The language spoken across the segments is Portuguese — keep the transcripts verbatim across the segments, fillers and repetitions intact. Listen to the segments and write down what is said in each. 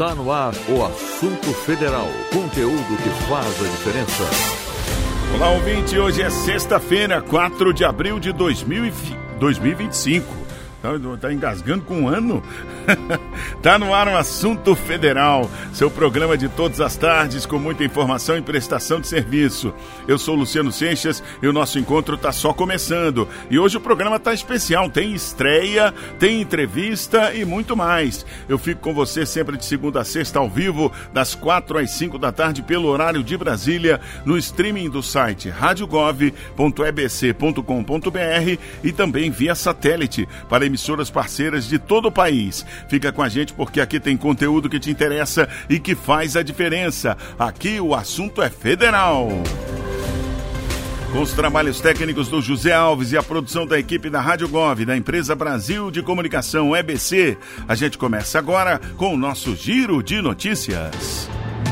Está no ar o Assunto Federal, conteúdo que faz a diferença. Olá, ouvinte, hoje é sexta-feira, quatro de abril de dois mil e vinte e cinco. Tá, tá engasgando com um ano? Tá no ar um Assunto Federal, seu programa de todas as tardes com muita informação e prestação de serviço. Eu sou Luciano Seixas e o nosso encontro tá só começando. E hoje o programa tá especial, tem estreia, tem entrevista e muito mais. Eu fico com você sempre de segunda a sexta ao vivo, das quatro às cinco da tarde pelo horário de Brasília, no streaming do site rádio gov ponto e b c ponto com ponto b r e também via satélite para emissoras parceiras de todo o país. Fica com a gente porque aqui tem conteúdo que te interessa e que faz a diferença. Aqui o assunto é federal. Com os trabalhos técnicos do José Alves e a produção da equipe da Rádio Gov, da Empresa Brasil de Comunicação E B C, a gente começa agora com o nosso Giro de Notícias.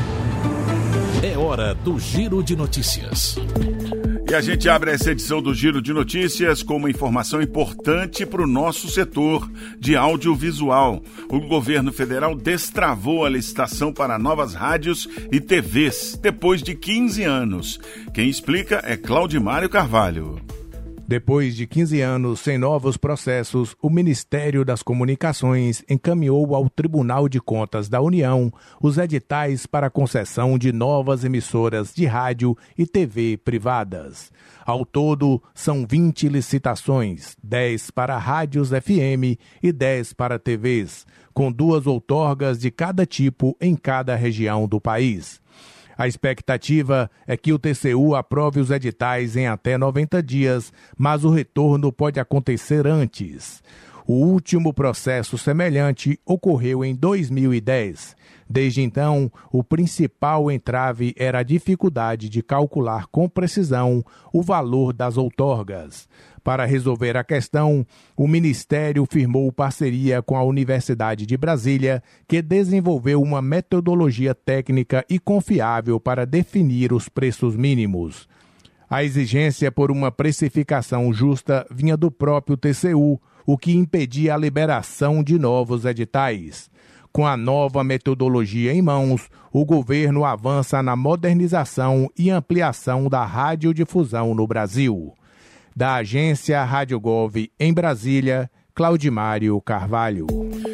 É hora do Giro de Notícias. E a gente abre essa edição do Giro de Notícias com uma informação importante para o nosso setor de audiovisual. O governo federal destravou a licitação para novas rádios e T Vs depois de quinze anos. Quem explica é Claudimário Carvalho. Depois de quinze anos sem novos processos, o Ministério das Comunicações encaminhou ao Tribunal de Contas da União os editais para concessão de novas emissoras de rádio e T V privadas. Ao todo, são vinte licitações, dez para rádios F M e dez para T Vs, com duas outorgas de cada tipo em cada região do país. A expectativa é que o T C U aprove os editais em até noventa dias, mas o retorno pode acontecer antes. O último processo semelhante ocorreu em dois mil e dez. Desde então, o principal entrave era a dificuldade de calcular com precisão o valor das outorgas. Para resolver a questão, o Ministério firmou parceria com a Universidade de Brasília, que desenvolveu uma metodologia técnica e confiável para definir os preços mínimos. A exigência por uma precificação justa vinha do próprio T C U, o que impedia a liberação de novos editais. Com a nova metodologia em mãos, o governo avança na modernização e ampliação da radiodifusão no Brasil. Da agência Rádio Gov em Brasília, Claudimário Carvalho.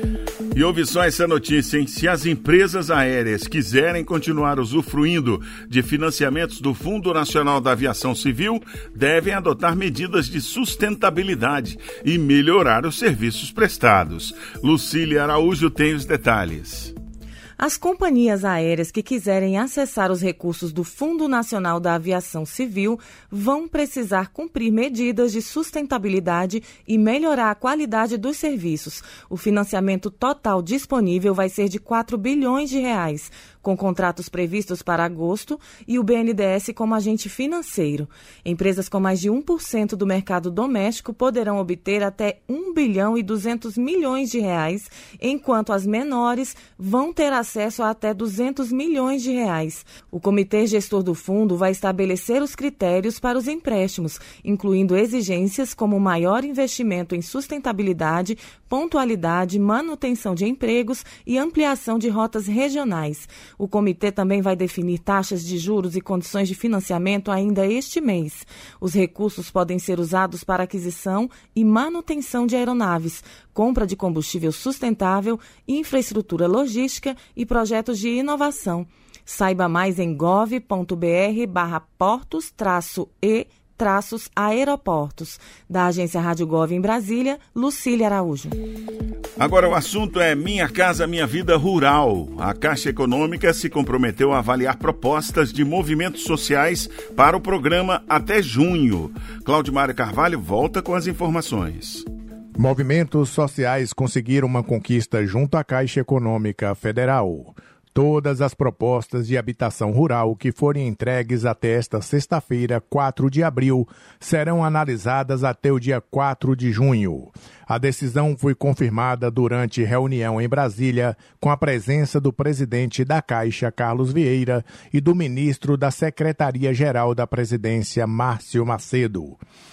E ouve só essa notícia, hein? Se as empresas aéreas quiserem continuar usufruindo de financiamentos do Fundo Nacional da Aviação Civil, devem adotar medidas de sustentabilidade e melhorar os serviços prestados. Lucília Araújo tem os detalhes. As companhias aéreas que quiserem acessar os recursos do Fundo Nacional da Aviação Civil vão precisar cumprir medidas de sustentabilidade e melhorar a qualidade dos serviços. O financiamento total disponível vai ser de quatro bilhões de reais, com contratos previstos para agosto e o B N D E S como agente financeiro. Empresas com mais de um por cento do mercado doméstico poderão obter até um bilhão e duzentos milhões de reais, enquanto as menores vão ter acesso a até duzentos milhões de reais. O comitê gestor do fundo vai estabelecer os critérios para os empréstimos, incluindo exigências como maior investimento em sustentabilidade, pontualidade, manutenção de empregos e ampliação de rotas regionais. O comitê também vai definir taxas de juros e condições de financiamento ainda este mês. Os recursos podem ser usados para aquisição e manutenção de aeronaves, compra de combustível sustentável, infraestrutura logística e projetos de inovação. Saiba mais em gov ponto br barra portos traço e traços aeroportos. Da agência Rádio Gov em Brasília, Lucília Araújo. Agora o assunto é Minha Casa Minha Vida Rural. A Caixa Econômica se comprometeu a avaliar propostas de movimentos sociais para o programa até junho. Claudimário Carvalho volta com as informações. Movimentos sociais conseguiram uma conquista junto à Caixa Econômica Federal. Todas as propostas de habitação rural que forem entregues até esta sexta-feira, quatro de abril, serão analisadas até o dia quatro de junho. A decisão foi confirmada durante reunião em Brasília, com a presença do presidente da Caixa, Carlos Vieira, e do ministro da Secretaria-Geral da Presidência, Márcio Macedo.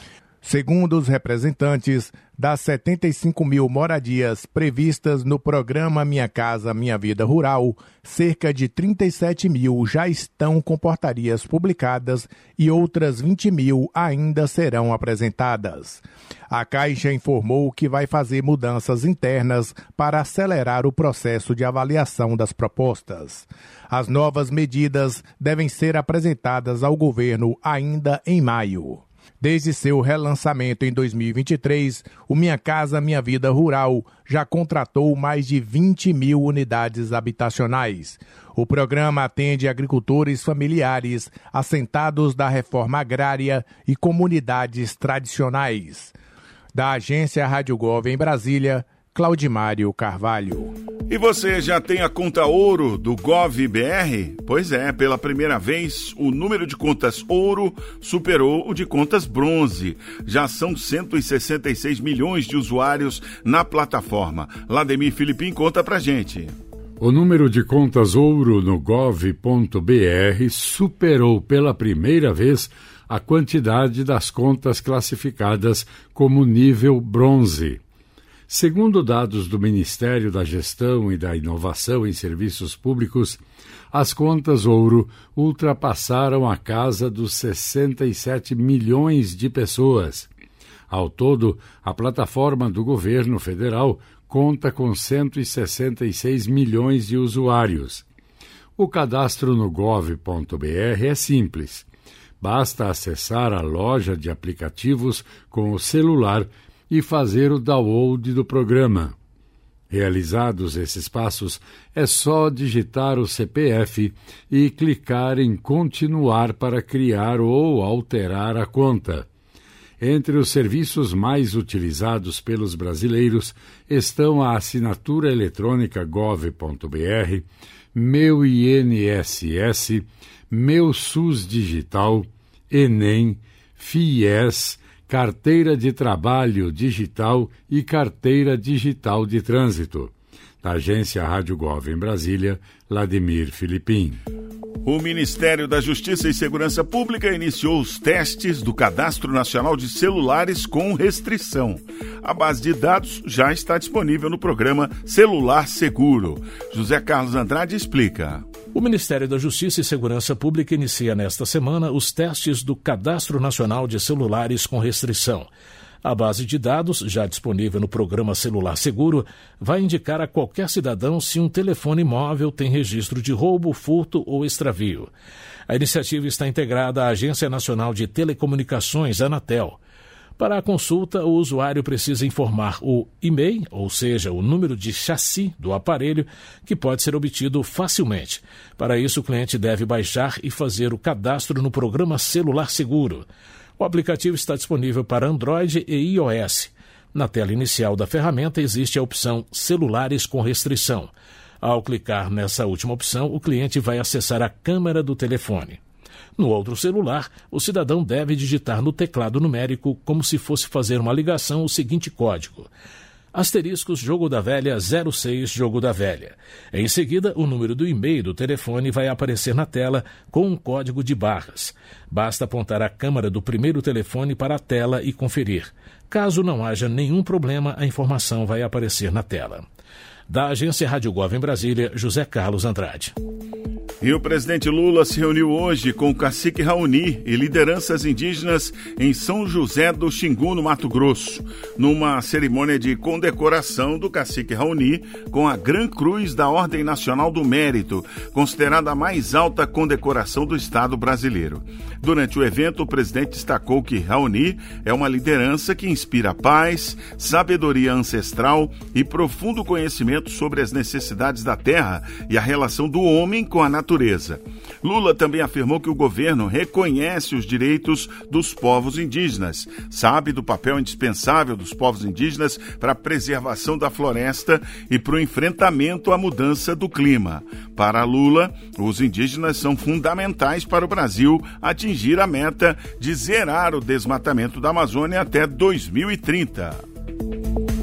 Segundo os representantes, das setenta e cinco mil moradias previstas no programa Minha Casa Minha Vida Rural, cerca de trinta e sete mil já estão com portarias publicadas e outras vinte mil ainda serão apresentadas. A Caixa informou que vai fazer mudanças internas para acelerar o processo de avaliação das propostas. As novas medidas devem ser apresentadas ao governo ainda em maio. Desde seu relançamento em dois mil e vinte e três, o Minha Casa Minha Vida Rural já contratou mais de vinte mil unidades habitacionais. O programa atende agricultores familiares, assentados da reforma agrária e comunidades tradicionais. Da agência Rádio Gov em Brasília, Claudimário Carvalho. E você já tem a conta ouro do GovBR? Pois é, pela primeira vez, o número de contas ouro superou o de contas bronze. Já são cento e sessenta e seis milhões de usuários na plataforma. Lademir Filipim conta pra gente. O número de contas ouro no gov ponto br superou pela primeira vez a quantidade das contas classificadas como nível bronze. Segundo dados do Ministério da Gestão e da Inovação em Serviços Públicos, as contas ouro ultrapassaram a casa dos sessenta e sete milhões de pessoas. Ao todo, a plataforma do governo federal conta com cento e sessenta e seis milhões de usuários. O cadastro no gov ponto br é simples. Basta acessar a loja de aplicativos com o celular e fazer o download do programa. Realizados esses passos, é só digitar o C P F e clicar em Continuar para criar ou alterar a conta. Entre os serviços mais utilizados pelos brasileiros estão a assinatura eletrônica gov ponto br, Meu I N S S, Meu SUS Digital, Enem, FIES, Carteira de Trabalho Digital e Carteira Digital de Trânsito. Da agência Rádio Gov em Brasília, Lademir Filipim. O Ministério da Justiça e Segurança Pública iniciou os testes do Cadastro Nacional de Celulares com restrição. A base de dados já está disponível no programa Celular Seguro. José Carlos Andrade explica. O Ministério da Justiça e Segurança Pública inicia nesta semana os testes do Cadastro Nacional de Celulares com restrição. A base de dados, já disponível no programa Celular Seguro, vai indicar a qualquer cidadão se um telefone móvel tem registro de roubo, furto ou extravio. A iniciativa está integrada à Agência Nacional de Telecomunicações, Anatel. Para a consulta, o usuário precisa informar o e-mail, ou seja, o número de chassi do aparelho, que pode ser obtido facilmente. Para isso, o cliente deve baixar e fazer o cadastro no programa Celular Seguro. O aplicativo está disponível para Android e iOS. Na tela inicial da ferramenta existe a opção Celulares com restrição. Ao clicar nessa última opção, o cliente vai acessar a câmera do telefone. No outro celular, o cidadão deve digitar no teclado numérico, como se fosse fazer uma ligação, o seguinte código: asteriscos Jogo da Velha zero seis Jogo da Velha. Em seguida, o número do e-mail do telefone vai aparecer na tela com um código de barras. Basta apontar a câmera do primeiro telefone para a tela e conferir. Caso não haja nenhum problema, a informação vai aparecer na tela. Da agência Rádio Gov em Brasília, José Carlos Andrade. E o presidente Lula se reuniu hoje com o cacique Raoni e lideranças indígenas em São José do Xingu, no Mato Grosso, numa cerimônia de condecoração do cacique Raoni com a Gran Cruz da Ordem Nacional do Mérito, considerada a mais alta condecoração do Estado brasileiro. Durante o evento, o presidente destacou que Raoni é uma liderança que inspira paz, sabedoria ancestral e profundo conhecimento sobre as necessidades da terra e a relação do homem com a natureza. Lula também afirmou que o governo reconhece os direitos dos povos indígenas, sabe do papel indispensável dos povos indígenas para a preservação da floresta e para o enfrentamento à mudança do clima. Para Lula, os indígenas são fundamentais para o Brasil atingir a meta de zerar o desmatamento da Amazônia até dois mil e trinta.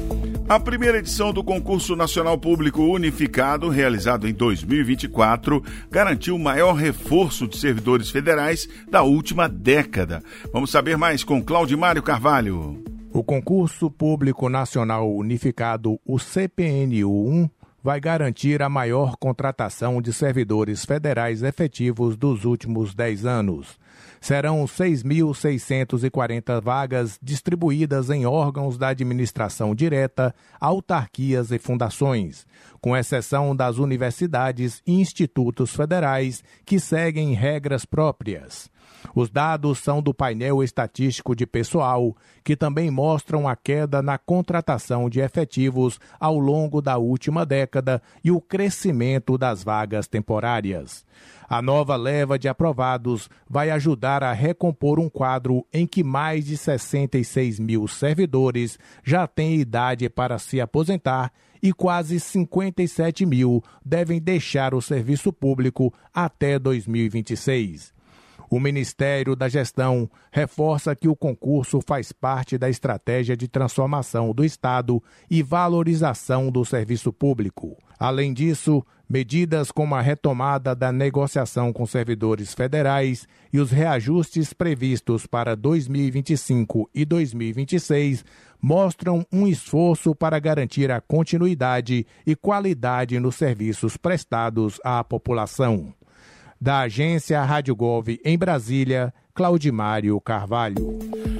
A primeira edição do Concurso Nacional Público Unificado, realizado em dois mil e vinte e quatro, garantiu o maior reforço de servidores federais da última década. Vamos saber mais com Claudimário Carvalho. O Concurso Público Nacional Unificado, o C P N U um, vai garantir a maior contratação de servidores federais efetivos dos últimos dez anos. Serão seis mil seiscentas e quarenta vagas distribuídas em órgãos da administração direta, autarquias e fundações, com exceção das universidades e institutos federais que seguem regras próprias. Os dados são do painel estatístico de pessoal, que também mostram a queda na contratação de efetivos ao longo da última década e o crescimento das vagas temporárias. A nova leva de aprovados vai ajudar a recompor um quadro em que mais de sessenta e seis mil servidores já têm idade para se aposentar e quase cinquenta e sete mil devem deixar o serviço público até dois mil e vinte e seis. O Ministério da Gestão reforça que o concurso faz parte da estratégia de transformação do Estado e valorização do serviço público. Além disso, medidas como a retomada da negociação com servidores federais e os reajustes previstos para dois mil e vinte e cinco e dois mil e vinte e seis mostram um esforço para garantir a continuidade e qualidade nos serviços prestados à população. Da agência Rádio Gov em Brasília, Claudimário Carvalho.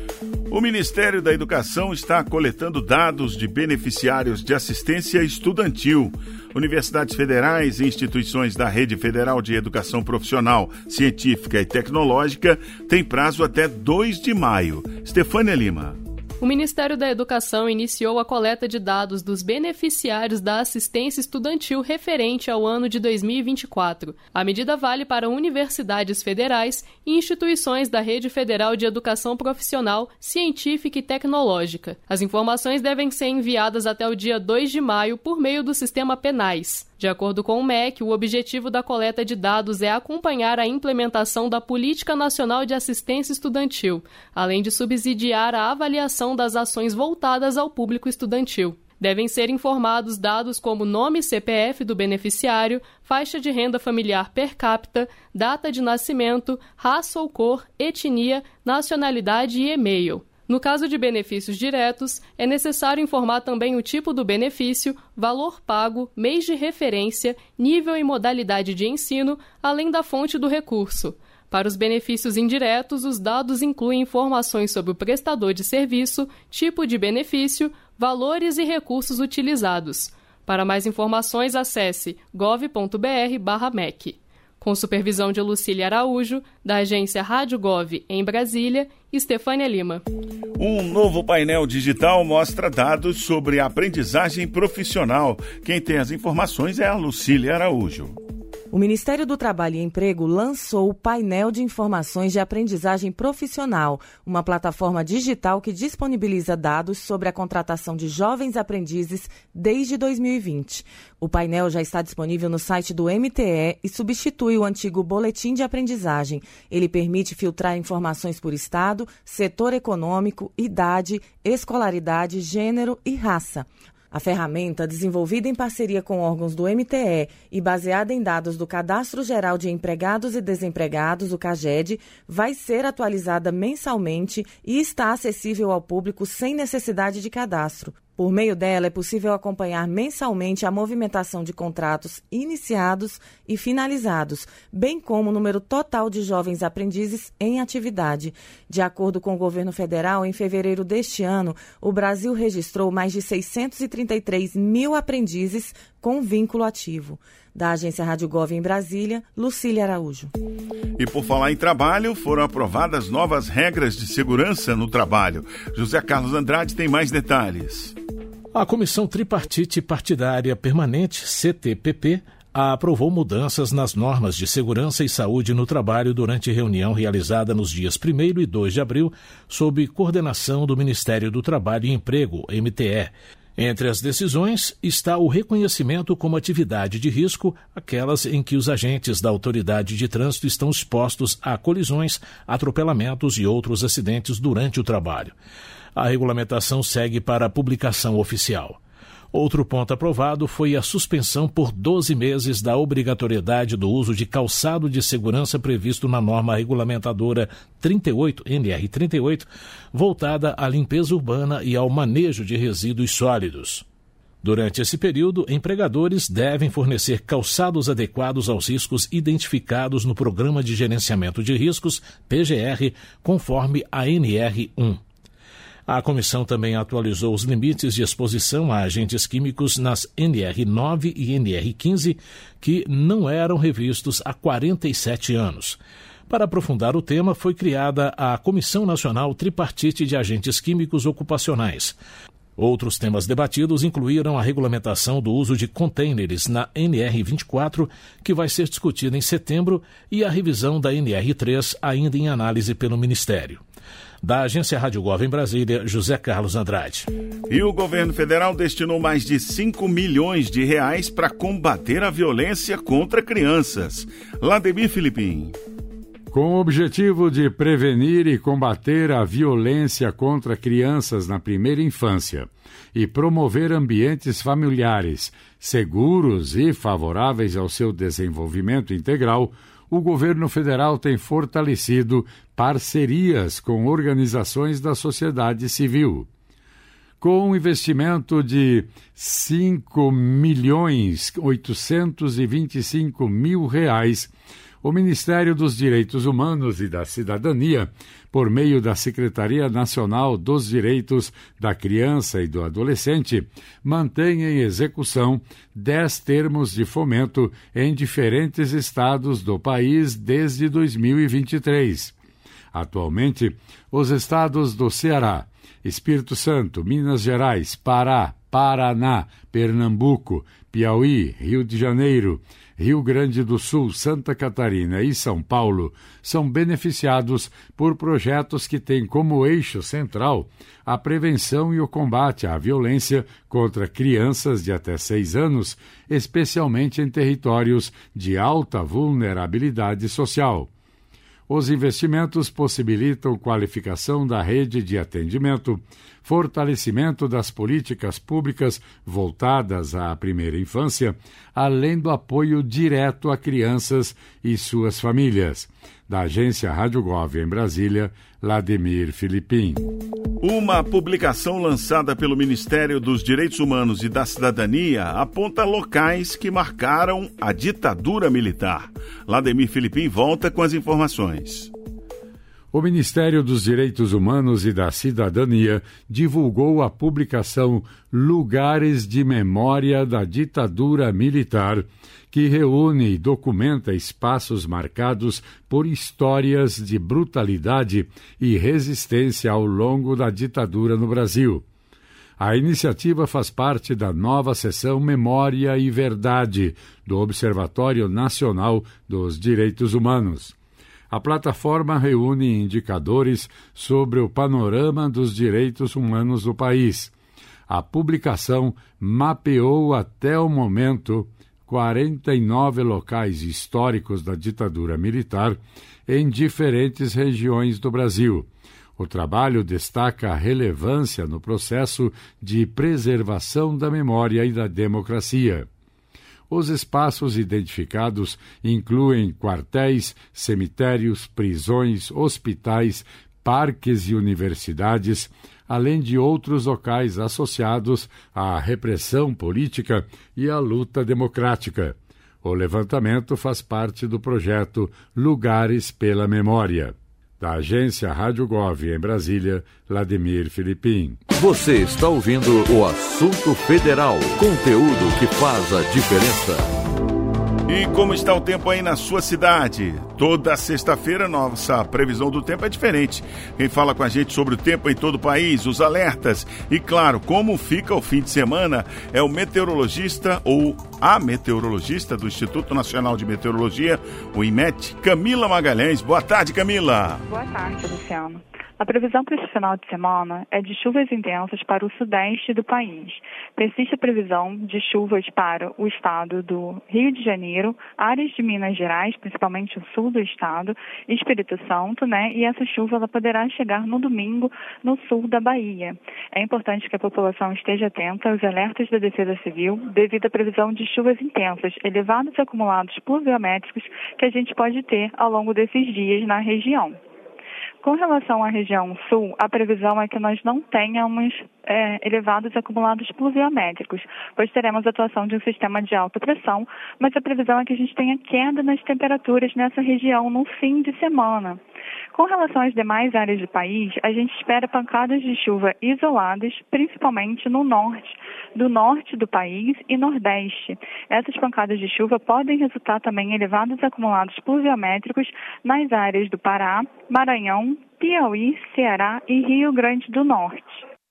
O Ministério da Educação está coletando dados de beneficiários de assistência estudantil. Universidades federais e instituições da Rede Federal de Educação Profissional, Científica e Tecnológica têm prazo até dois de maio. Stefânia Lima. O Ministério da Educação iniciou a coleta de dados dos beneficiários da assistência estudantil referente ao ano de dois mil e vinte e quatro. A medida vale para universidades federais e instituições da Rede Federal de Educação Profissional, Científica e Tecnológica. As informações devem ser enviadas até o dia dois de maio por meio do sistema Penais. De acordo com o M E C, o objetivo da coleta de dados é acompanhar a implementação da Política Nacional de Assistência Estudantil, além de subsidiar a avaliação das ações voltadas ao público estudantil. Devem ser informados dados como nome e C P F do beneficiário, faixa de renda familiar per capita, data de nascimento, raça ou cor, etnia, nacionalidade e e-mail. No caso de benefícios diretos, é necessário informar também o tipo do benefício, valor pago, mês de referência, nível e modalidade de ensino, além da fonte do recurso. Para os benefícios indiretos, os dados incluem informações sobre o prestador de serviço, tipo de benefício, valores e recursos utilizados. Para mais informações, acesse gov ponto br barra M E C. Com supervisão de Lucília Araújo, da agência Rádio Gov em Brasília, Stefânia Lima. Um novo painel digital mostra dados sobre a aprendizagem profissional. Quem tem as informações é a Lucília Araújo. O Ministério do Trabalho e Emprego lançou o Painel de Informações de Aprendizagem Profissional, uma plataforma digital que disponibiliza dados sobre a contratação de jovens aprendizes desde dois mil e vinte. O painel já está disponível no site do M T E e substitui o antigo Boletim de Aprendizagem. Ele permite filtrar informações por estado, setor econômico, idade, escolaridade, gênero e raça. A ferramenta, desenvolvida em parceria com órgãos do M T E e baseada em dados do Cadastro Geral de Empregados e Desempregados, o CAGED, vai ser atualizada mensalmente e está acessível ao público sem necessidade de cadastro. Por meio dela, é possível acompanhar mensalmente a movimentação de contratos iniciados e finalizados, bem como o número total de jovens aprendizes em atividade. De acordo com o governo federal, em fevereiro deste ano, o Brasil registrou mais de seiscentos e trinta e três mil aprendizes com vínculo ativo. Da agência Rádio Gov em Brasília, Lucília Araújo. E por falar em trabalho, foram aprovadas novas regras de segurança no trabalho. José Carlos Andrade tem mais detalhes. A Comissão Tripartite Partidária Permanente, C T P P, aprovou mudanças nas normas de segurança e saúde no trabalho durante reunião realizada nos dias primeiro e dois de abril, sob coordenação do Ministério do Trabalho e Emprego, M T E. Entre as decisões está o reconhecimento como atividade de risco aquelas em que os agentes da autoridade de trânsito estão expostos a colisões, atropelamentos e outros acidentes durante o trabalho. A regulamentação segue para a publicação oficial. Outro ponto aprovado foi a suspensão por doze meses da obrigatoriedade do uso de calçado de segurança previsto na norma regulamentadora trinta e oito, N R trinta e oito, voltada à limpeza urbana e ao manejo de resíduos sólidos. Durante esse período, empregadores devem fornecer calçados adequados aos riscos identificados no Programa de Gerenciamento de Riscos, P G R, conforme a N R um. A comissão também atualizou os limites de exposição a agentes químicos nas N R nove e N R quinze, que não eram revistos há quarenta e sete anos. Para aprofundar o tema, foi criada a Comissão Nacional Tripartite de Agentes Químicos Ocupacionais. Outros temas debatidos incluíram a regulamentação do uso de contêineres na N R vinte e quatro, que vai ser discutida em setembro, e a revisão da N R três, ainda em análise pelo Ministério. Da Agência Rádio Gov em Brasília, José Carlos Andrade. E o governo federal destinou mais de cinco milhões de reais para combater a violência contra crianças. Lademir Filipim. Com o objetivo de prevenir e combater a violência contra crianças na primeira infância e promover ambientes familiares seguros e favoráveis ao seu desenvolvimento integral, o governo federal tem fortalecido parcerias com organizações da sociedade civil. Com um investimento de cinco milhões oitocentos e vinte e cinco mil reais, o Ministério dos Direitos Humanos e da Cidadania, por meio da Secretaria Nacional dos Direitos da Criança e do Adolescente, mantém em execução dez termos de fomento em diferentes estados do país desde dois mil e vinte e três. Atualmente, os estados do Ceará, Espírito Santo, Minas Gerais, Pará, Paraná, Pernambuco, Piauí, Rio de Janeiro, Rio Grande do Sul, Santa Catarina e São Paulo são beneficiados por projetos que têm como eixo central a prevenção e o combate à violência contra crianças de até seis anos, especialmente em territórios de alta vulnerabilidade social. Os investimentos possibilitam qualificação da rede de atendimento, fortalecimento das políticas públicas voltadas à primeira infância, além do apoio direto a crianças e suas famílias. Da Agência Rádio Gov em Brasília, Lademir Filipim. Uma publicação lançada pelo Ministério dos Direitos Humanos e da Cidadania aponta locais que marcaram a ditadura militar. Lademir Filipim volta com as informações. O Ministério dos Direitos Humanos e da Cidadania divulgou a publicação Lugares de Memória da Ditadura Militar, que reúne e documenta espaços marcados por histórias de brutalidade e resistência ao longo da ditadura no Brasil. A iniciativa faz parte da nova seção Memória e Verdade do Observatório Nacional dos Direitos Humanos. A plataforma reúne indicadores sobre o panorama dos direitos humanos do país. A publicação mapeou até o momento quarenta e nove locais históricos da ditadura militar em diferentes regiões do Brasil. O trabalho destaca a relevância no processo de preservação da memória e da democracia. Os espaços identificados incluem quartéis, cemitérios, prisões, hospitais, parques e universidades, além de outros locais associados à repressão política e à luta democrática. O levantamento faz parte do projeto Lugares pela Memória. Da Agência Rádio Gov em Brasília, Lademir Filipim. Você está ouvindo o Assunto Federal, conteúdo que faz a diferença. E como está o tempo aí na sua cidade? Toda sexta-feira, nossa previsão do tempo é diferente. Quem fala com a gente sobre o tempo em todo o país, os alertas e, claro, como fica o fim de semana é o meteorologista ou a meteorologista do Instituto Nacional de Meteorologia, o INMET, Camila Magalhães. Boa tarde, Camila. Boa tarde, Luciano. A previsão para esse final de semana é de chuvas intensas para o sudeste do país. Persiste a previsão de chuvas para o estado do Rio de Janeiro, áreas de Minas Gerais, principalmente o sul do estado, Espírito Santo, né? E essa chuva ela poderá chegar no domingo no sul da Bahia. É importante que a população esteja atenta aos alertas da Defesa Civil devido à previsão de chuvas intensas, elevados acumulados pluviométricos que a gente pode ter ao longo desses dias na região. Com relação à região sul, a previsão é que nós não tenhamos é, elevados acumulados pluviométricos, pois teremos a atuação de um sistema de alta pressão, mas a previsão é que a gente tenha queda nas temperaturas nessa região no fim de semana. Com relação às demais áreas do país, a gente espera pancadas de chuva isoladas, principalmente no norte, do norte do país e nordeste. Essas pancadas de chuva podem resultar também em elevados acumulados pluviométricos nas áreas do Pará, Maranhão, Piauí, Ceará e Rio Grande do Norte.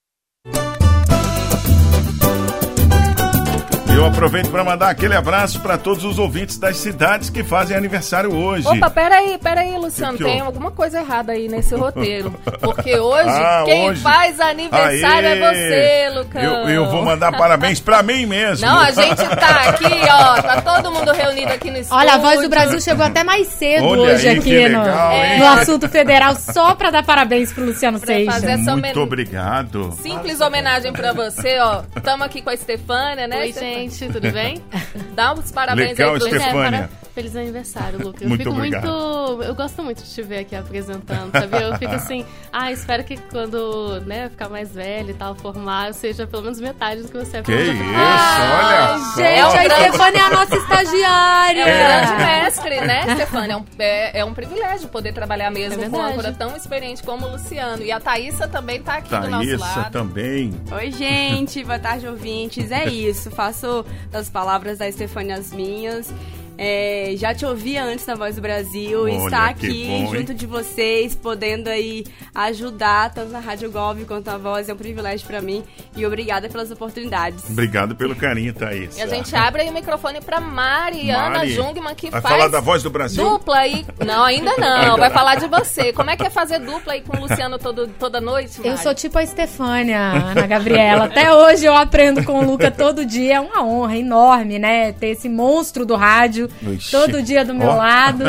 Eu aproveito para mandar aquele abraço para todos os ouvintes das cidades que fazem aniversário hoje. Opa, peraí, peraí, Luciano, que tem que alguma coisa errada aí nesse roteiro. Porque hoje, ah, quem hoje... faz aniversário Aê! é você, Lucão. Eu, eu vou mandar parabéns para mim mesmo. Não, a gente tá aqui, ó, tá todo mundo reunido aqui no estúdio. Olha, a Voz do Brasil chegou até mais cedo Olha hoje aí, aqui legal, no, no Assunto Federal, só pra dar parabéns pro Luciano Seixas. Fazer essa Muito homen... obrigado. Simples homenagem pra você, ó. Estamos aqui com a Estefânia, né? Oi, Estefânia? gente, tudo bem? Dá uns parabéns Legal, aí pro Estefânia. É, feliz aniversário, Luca. Eu Muito fico obrigado. muito. Eu gosto muito de te ver aqui apresentando, sabe? Eu fico assim, ah, espero que quando, né, ficar mais velho e tal, formar, eu seja pelo menos metade do que você é. Que isso, ah, olha só. Gente, a Estefânia é a nossa estagiária. É um grande mestre, né, Estefânia? É um, é, é um privilégio poder trabalhar mesmo é com uma âncora tão experiente como o Luciano. E a Thaísa também tá aqui Thaísa do nosso lado. também. Oi, gente. Boa tarde, ouvintes. É isso. Faço das palavras da Estefânia as minhas. É, já te ouvi antes na Voz do Brasil e Olha, estar que aqui bom, junto de vocês, podendo aí ajudar tanto na Rádio Gov quanto na Voz, é um privilégio pra mim e obrigada pelas oportunidades. Obrigado pelo carinho, Thaís. E a gente abre aí o microfone pra Mariana Mari, Jungmann, que vai faz falar da Voz do Brasil? Dupla aí. Não, ainda não. Vai falar de você. Como é que é fazer dupla aí com o Luciano todo, toda noite, Mari? Eu sou tipo a Estefânia, Ana Gabriela. Até hoje eu aprendo com o Luca todo dia. É uma honra enorme, né? Ter esse monstro do rádio Ixi. todo dia do meu oh. lado.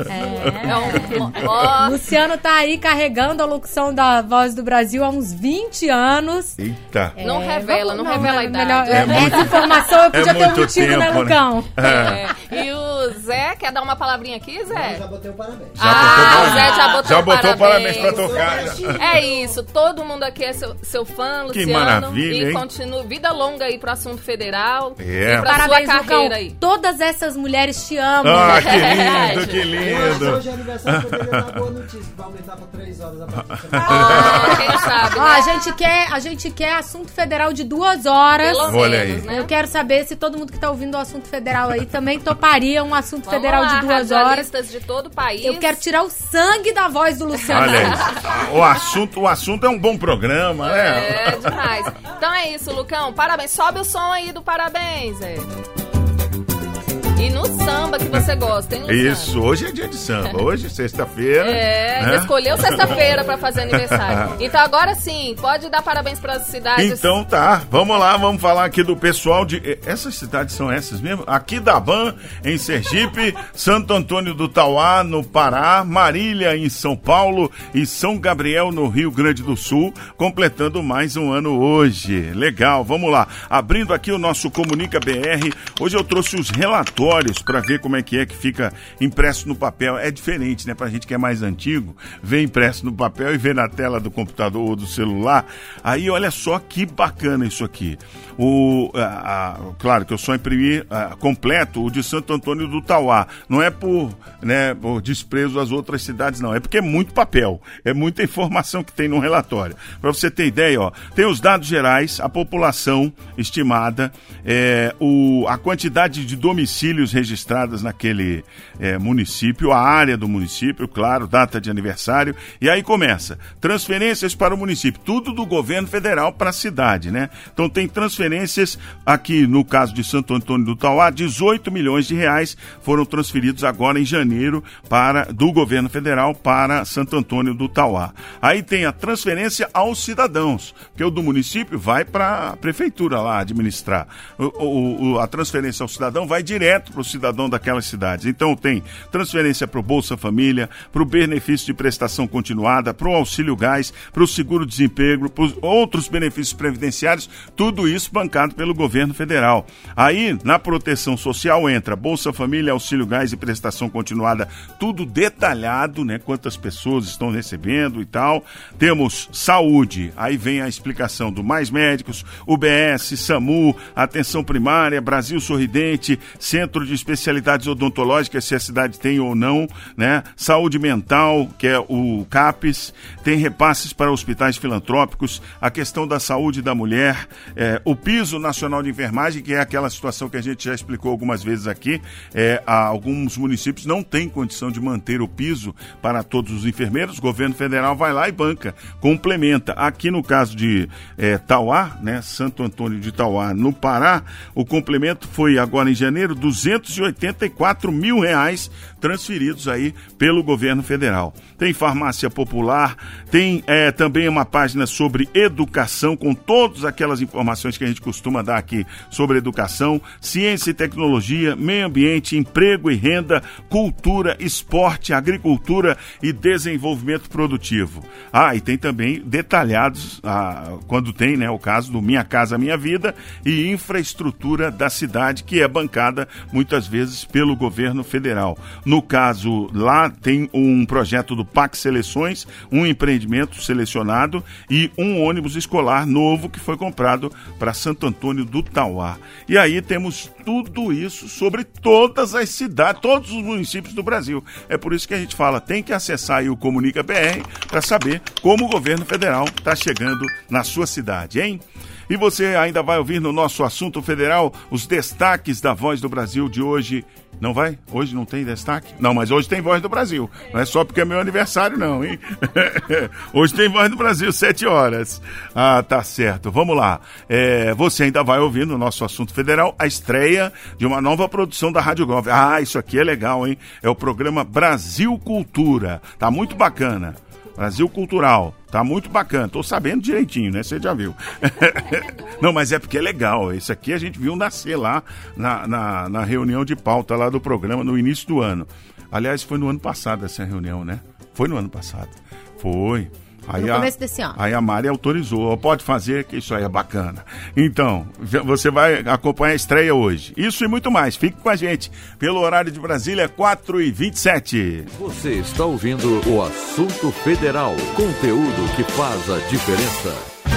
É. É um, ó. Luciano tá aí carregando a locução da Voz do Brasil há uns vinte anos. Eita. É, não revela, não, não revela a idade. Melhor, É muito, essa informação eu podia é ter muito omitido, tempo, né, Lucão? Né? É. E o Zé, quer dar uma palavrinha aqui, Zé? Eu já botei o parabéns. Já ah, botou o Zé já botou, já botou parabéns. parabéns pra tocar. É isso, todo mundo aqui é seu, seu fã, Luciano. Que maravilha, E hein? continua, vida longa aí pro assunto federal. É. E pra Parabéns, sua carreira Lucão. aí. Todas essas mulheres te amam. Ah, que É. lindo, que lindo. Hoje é aniversário, poderia dar boa notícia, vai aumentar pra três horas a partir de semana. Ah, quem sabe, Ó, né? a gente quer, a gente quer assunto federal de duas horas. Pelo Olha menos, aí. né? Eu quero saber se todo mundo que tá ouvindo o assunto federal aí também toparia um assunto Vamos federal lá, de duas horas. radialistas de todo o país. Eu quero tirar o sangue da voz do Luciano. Olha aí. O assunto, o assunto é um bom programa, né? É, demais. Então é isso, Lucão. Parabéns. Sobe o som aí do parabéns, é. E no samba que você gosta, hein, Luciano? Isso, hoje é dia de samba. Hoje, sexta-feira. É, né? escolheu sexta-feira pra fazer aniversário. Então agora sim, pode dar parabéns pras cidades. Então tá, vamos lá, vamos falar aqui do pessoal de... Essas cidades são essas mesmo? Aquidaban, em Sergipe, Santo Antônio do Tauá, no Pará, Marília, em São Paulo e São Gabriel, no Rio Grande do Sul, completando mais um ano hoje. Legal, vamos lá. Abrindo aqui o nosso Comunica B R, hoje eu trouxe os relatórios para ver como é que é que fica impresso no papel. É diferente, né? Pra gente que é mais antigo, ver impresso no papel e ver na tela do computador ou do celular. Aí, olha só que bacana isso aqui. O, a, a, claro que eu só imprimi a, completo o de Santo Antônio do Tauá. Não é por, né, por desprezo às outras cidades, não. É porque é muito papel. É muita informação que tem no relatório. Para você ter ideia, ó, tem os dados gerais, a população estimada, é, o, a quantidade de domicílios filhos registrados naquele é, município, a área do município, claro, data de aniversário, e aí começa, transferências para o município, tudo do governo federal para a cidade, né? Então tem transferências, aqui no caso de Santo Antônio do Tauá, dezoito milhões de reais foram transferidos agora em janeiro para, do governo federal para Santo Antônio do Tauá. Aí tem a transferência aos cidadãos, porque o do município vai para a prefeitura lá administrar. O, o, a transferência ao cidadão vai direto para o cidadão daquelas cidades. Então tem transferência para o Bolsa Família, para o benefício de prestação continuada, para o auxílio gás, para o seguro-desemprego, para os outros benefícios previdenciários, tudo isso bancado pelo governo federal. Aí, na proteção social entra Bolsa Família, auxílio gás e prestação continuada, tudo detalhado, né? Quantas pessoas estão recebendo e tal. Temos saúde, aí vem a explicação do Mais Médicos, U B S, SAMU, Atenção Primária, Brasil Sorridente, Centro de Especialidades Odontológicas, se a cidade tem ou não, né? Saúde Mental, que é o CAPES, tem repasses para hospitais filantrópicos, a questão da saúde da mulher, é, o Piso Nacional de Enfermagem, que é aquela situação que a gente já explicou algumas vezes aqui, é, alguns municípios não têm condição de manter o piso para todos os enfermeiros, o governo federal vai lá e banca, complementa. Aqui no caso de é, Tauá, né, Santo Antônio de Tauá, no Pará, o complemento foi agora em janeiro, duzentos e oitenta e quatro mil reais transferidos aí pelo governo federal. Tem farmácia popular, tem é, também uma página sobre educação, com todas aquelas informações que a gente costuma dar aqui sobre educação, ciência e tecnologia, meio ambiente, emprego e renda, cultura, esporte, agricultura e desenvolvimento produtivo. Ah, e tem também detalhados, ah, quando tem, né, o caso do Minha Casa Minha Vida e infraestrutura da cidade, que é bancada muitas vezes pelo governo federal. No caso, lá tem um projeto do P A C Seleções, um empreendimento selecionado e um ônibus escolar novo que foi comprado para Santo Antônio do Tauá. E aí temos tudo isso sobre todas as cidades, todos os municípios do Brasil. É por isso que a gente fala, tem que acessar aí o Comunica B R para saber como o governo federal está chegando na sua cidade, hein? E você ainda vai ouvir no nosso assunto federal os destaques da Voz do Brasil de hoje. Não vai? Hoje não tem destaque? Não, mas hoje tem Voz do Brasil. Não é só porque é meu aniversário, não, hein? Hoje tem Voz do Brasil, sete horas. Ah, tá certo. Vamos lá. É, você ainda vai ouvir no nosso assunto federal a estreia de uma nova produção da Rádio Gov. Ah, isso aqui é legal, hein? É o programa Brasil Cultura. Tá muito bacana. Brasil Cultural, tá muito bacana, tô sabendo direitinho, né, você já viu. Não, mas é porque é legal, isso aqui a gente viu nascer lá na, na, na reunião de pauta lá do programa no início do ano. Aliás, foi no ano passado essa reunião, né? Foi no ano passado, foi. Aí no a, começo desse ano. Aí a Mari autorizou, pode fazer, que isso aí é bacana. Então, você vai acompanhar a estreia hoje. Isso e muito mais, fique com a gente. Pelo horário de Brasília, quatro e vinte e sete. Você está ouvindo o Assunto Federal, conteúdo que faz a diferença.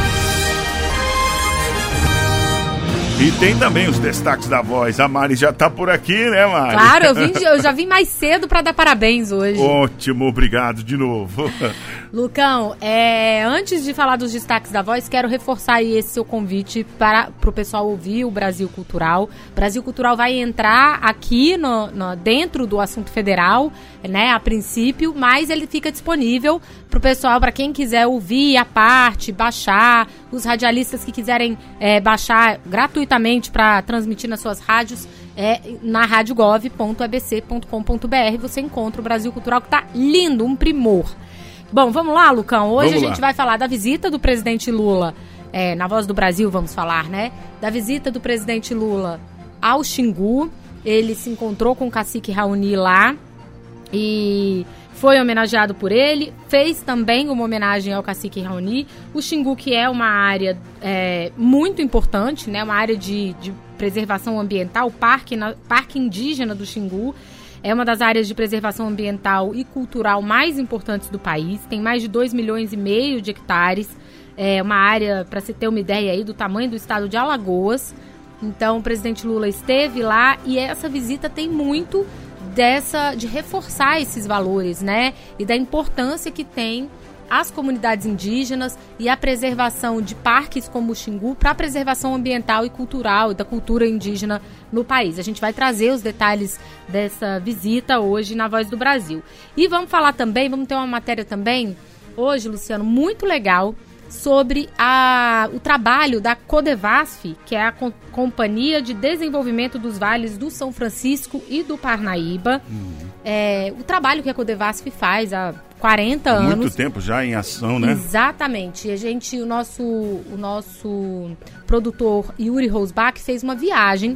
E tem também os destaques da Voz. A Mari já tá por aqui, né, Mari? Claro, eu, vim, eu já vim mais cedo para dar parabéns hoje. Ótimo, obrigado de novo. Lucão, é, antes de falar dos destaques da Voz, quero reforçar aí esse seu convite para o pessoal ouvir o Brasil Cultural. O Brasil Cultural vai entrar aqui no, no, dentro do assunto federal, né, a princípio, mas ele fica disponível para o pessoal, para quem quiser ouvir a parte, baixar, os radialistas que quiserem é, baixar gratuitamente para transmitir nas suas rádios, é, na rádio gov ponto a b c ponto com ponto b r você encontra o Brasil Cultural, que está lindo, um primor. Bom, vamos lá, Lucão. Hoje vamos a gente lá. vai falar da visita do presidente Lula, é, na Voz do Brasil, vamos falar, né? Da visita do presidente Lula ao Xingu. Ele se encontrou com o cacique Raoni lá e foi homenageado por ele. Fez também uma homenagem ao cacique Raoni. O Xingu, que é uma área é, muito importante, né? Uma área de, de preservação ambiental, o Parque, na, Parque Indígena do Xingu. É uma das áreas de preservação ambiental e cultural mais importantes do país. Tem mais de dois milhões e meio de hectares. É uma área, para se ter uma ideia aí, do tamanho do estado de Alagoas. Então, o presidente Lula esteve lá e essa visita tem muito dessa, de reforçar esses valores, né? E da importância que tem as comunidades indígenas e a preservação de parques como o Xingu para a preservação ambiental e cultural da cultura indígena no país. A gente vai trazer os detalhes dessa visita hoje na Voz do Brasil. E vamos falar também, vamos ter uma matéria também hoje, Luciano, muito legal, sobre a, o trabalho da Codevasf, que é a Co- Companhia de Desenvolvimento dos Vales do São Francisco e do Parnaíba. Uhum. É, o trabalho que a Codevasf faz há quarenta anos. Muito tempo já em ação, né? Exatamente. E a gente, o nosso, o nosso produtor Yuri Rosbach fez uma viagem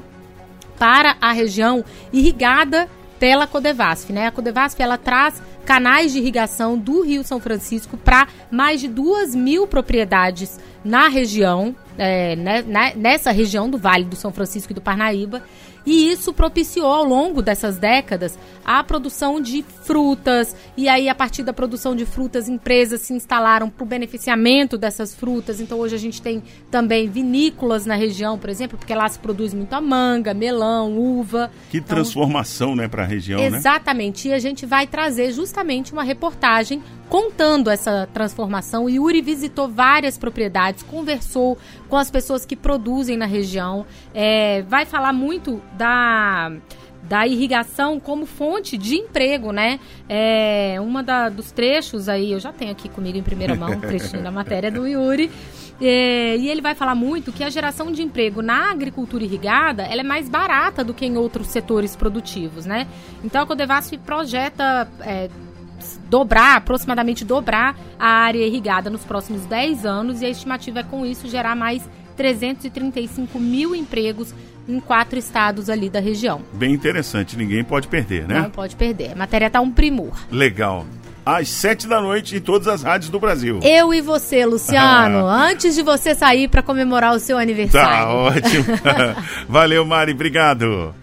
para a região irrigada pela Codevasf, né? A Codevasf, ela traz canais de irrigação do Rio São Francisco para mais de duas mil propriedades na região, é, né, nessa região do Vale do São Francisco e do Parnaíba. E isso propiciou ao longo dessas décadas a produção de frutas. E aí, a partir da produção de frutas, empresas se instalaram para o beneficiamento dessas frutas. Então, hoje a gente tem também vinícolas na região, por exemplo, porque lá se produz muita manga, melão, uva. Que então, transformação, né, para a região, exatamente, né? Exatamente. E a gente vai trazer justamente uma reportagem contando essa transformação. O Yuri visitou várias propriedades, conversou com as pessoas que produzem na região, é, vai falar muito da, da irrigação como fonte de emprego, né? É, uma da, dos trechos aí, eu já tenho aqui comigo em primeira mão, um trechinho da matéria do Yuri, é, e ele vai falar muito que a geração de emprego na agricultura irrigada, ela é mais barata do que em outros setores produtivos, né? Então a Codevasf projeta É, dobrar, aproximadamente dobrar a área irrigada nos próximos dez anos, e a estimativa é com isso gerar mais trezentos e trinta e cinco mil empregos em quatro estados ali da região. Bem interessante, ninguém pode perder, né? Não pode perder, a matéria tá um primor. Legal. Às sete da noite em todas as rádios do Brasil. Eu e você, Luciano, antes de você sair para comemorar o seu aniversário. Tá ótimo. Valeu, Mari, obrigado.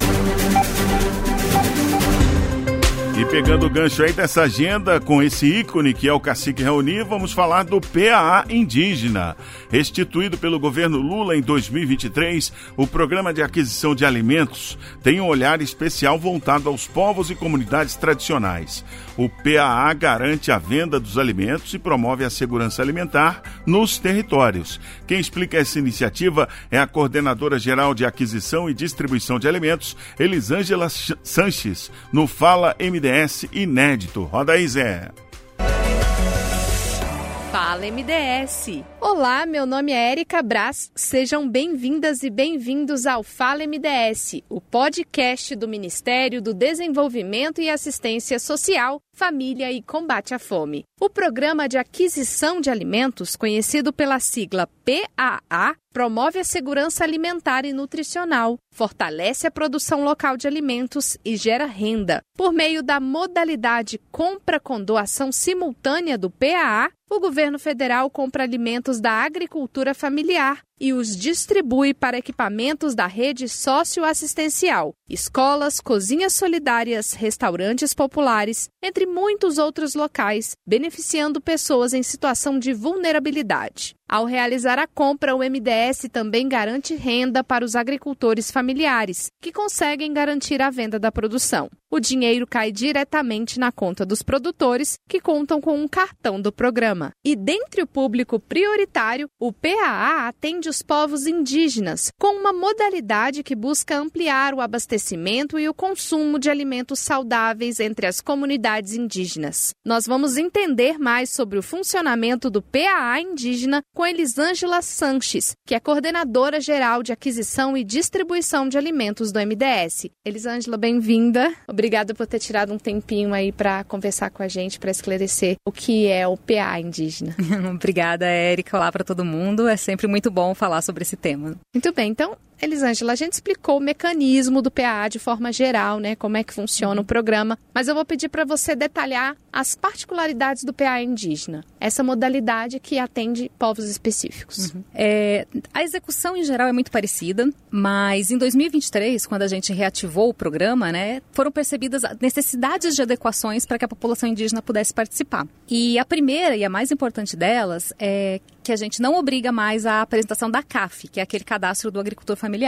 E pegando o gancho aí dessa agenda, com esse ícone que é o Cacique Raoni, vamos falar do P A A indígena. Restituído pelo governo Lula em dois mil e vinte e três, o Programa de Aquisição de Alimentos tem um olhar especial voltado aos povos e comunidades tradicionais. O P A A garante a venda dos alimentos e promove a segurança alimentar nos territórios. Quem explica essa iniciativa é a Coordenadora Geral de Aquisição e Distribuição de Alimentos, Elisângela Sanches, no Fala M D S Inédito. Roda aí, Zé. Fala M D S. Olá, meu nome é Érica Brás. Sejam bem-vindas e bem-vindos ao Fala M D S, o podcast do Ministério do Desenvolvimento e Assistência Social, Família e Combate à Fome. O Programa de Aquisição de Alimentos, conhecido pela sigla P A A, promove a segurança alimentar e nutricional, fortalece a produção local de alimentos e gera renda. Por meio da modalidade compra com doação simultânea do P A A, o governo federal compra alimentos da agricultura familiar e os distribui para equipamentos da rede socioassistencial, escolas, cozinhas solidárias, restaurantes populares, entre muitos outros locais, beneficiando pessoas em situação de vulnerabilidade. Ao realizar a compra, o M D S também garante renda para os agricultores familiares, que conseguem garantir a venda da produção. O dinheiro cai diretamente na conta dos produtores, que contam com um cartão do programa. E dentre o público prioritário, o P A A atende os povos indígenas, com uma modalidade que busca ampliar o abastecimento e o consumo de alimentos saudáveis entre as comunidades indígenas. Nós vamos entender mais sobre o funcionamento do P A A indígena com Elisângela Sanches, que é coordenadora geral de aquisição e distribuição de alimentos do M D S. Elisângela, bem-vinda. Obrigada por ter tirado um tempinho aí para conversar com a gente, para esclarecer o que é o P A A indígena. Obrigada, Érica. Olá para todo mundo. É sempre muito bom falar sobre esse tema. Muito bem, então, Elisângela, a gente explicou o mecanismo do P A A de forma geral, né? Como é que funciona uhum. o programa, mas eu vou pedir para você detalhar as particularidades do P A A indígena, essa modalidade que atende povos específicos. Uhum. É, a execução em geral é muito parecida, mas em dois mil e vinte e três, quando a gente reativou o programa, né, foram percebidas necessidades de adequações para que a população indígena pudesse participar. E a primeira e a mais importante delas é que a gente não obriga mais a apresentação da C A F, que é aquele cadastro do agricultor familiar.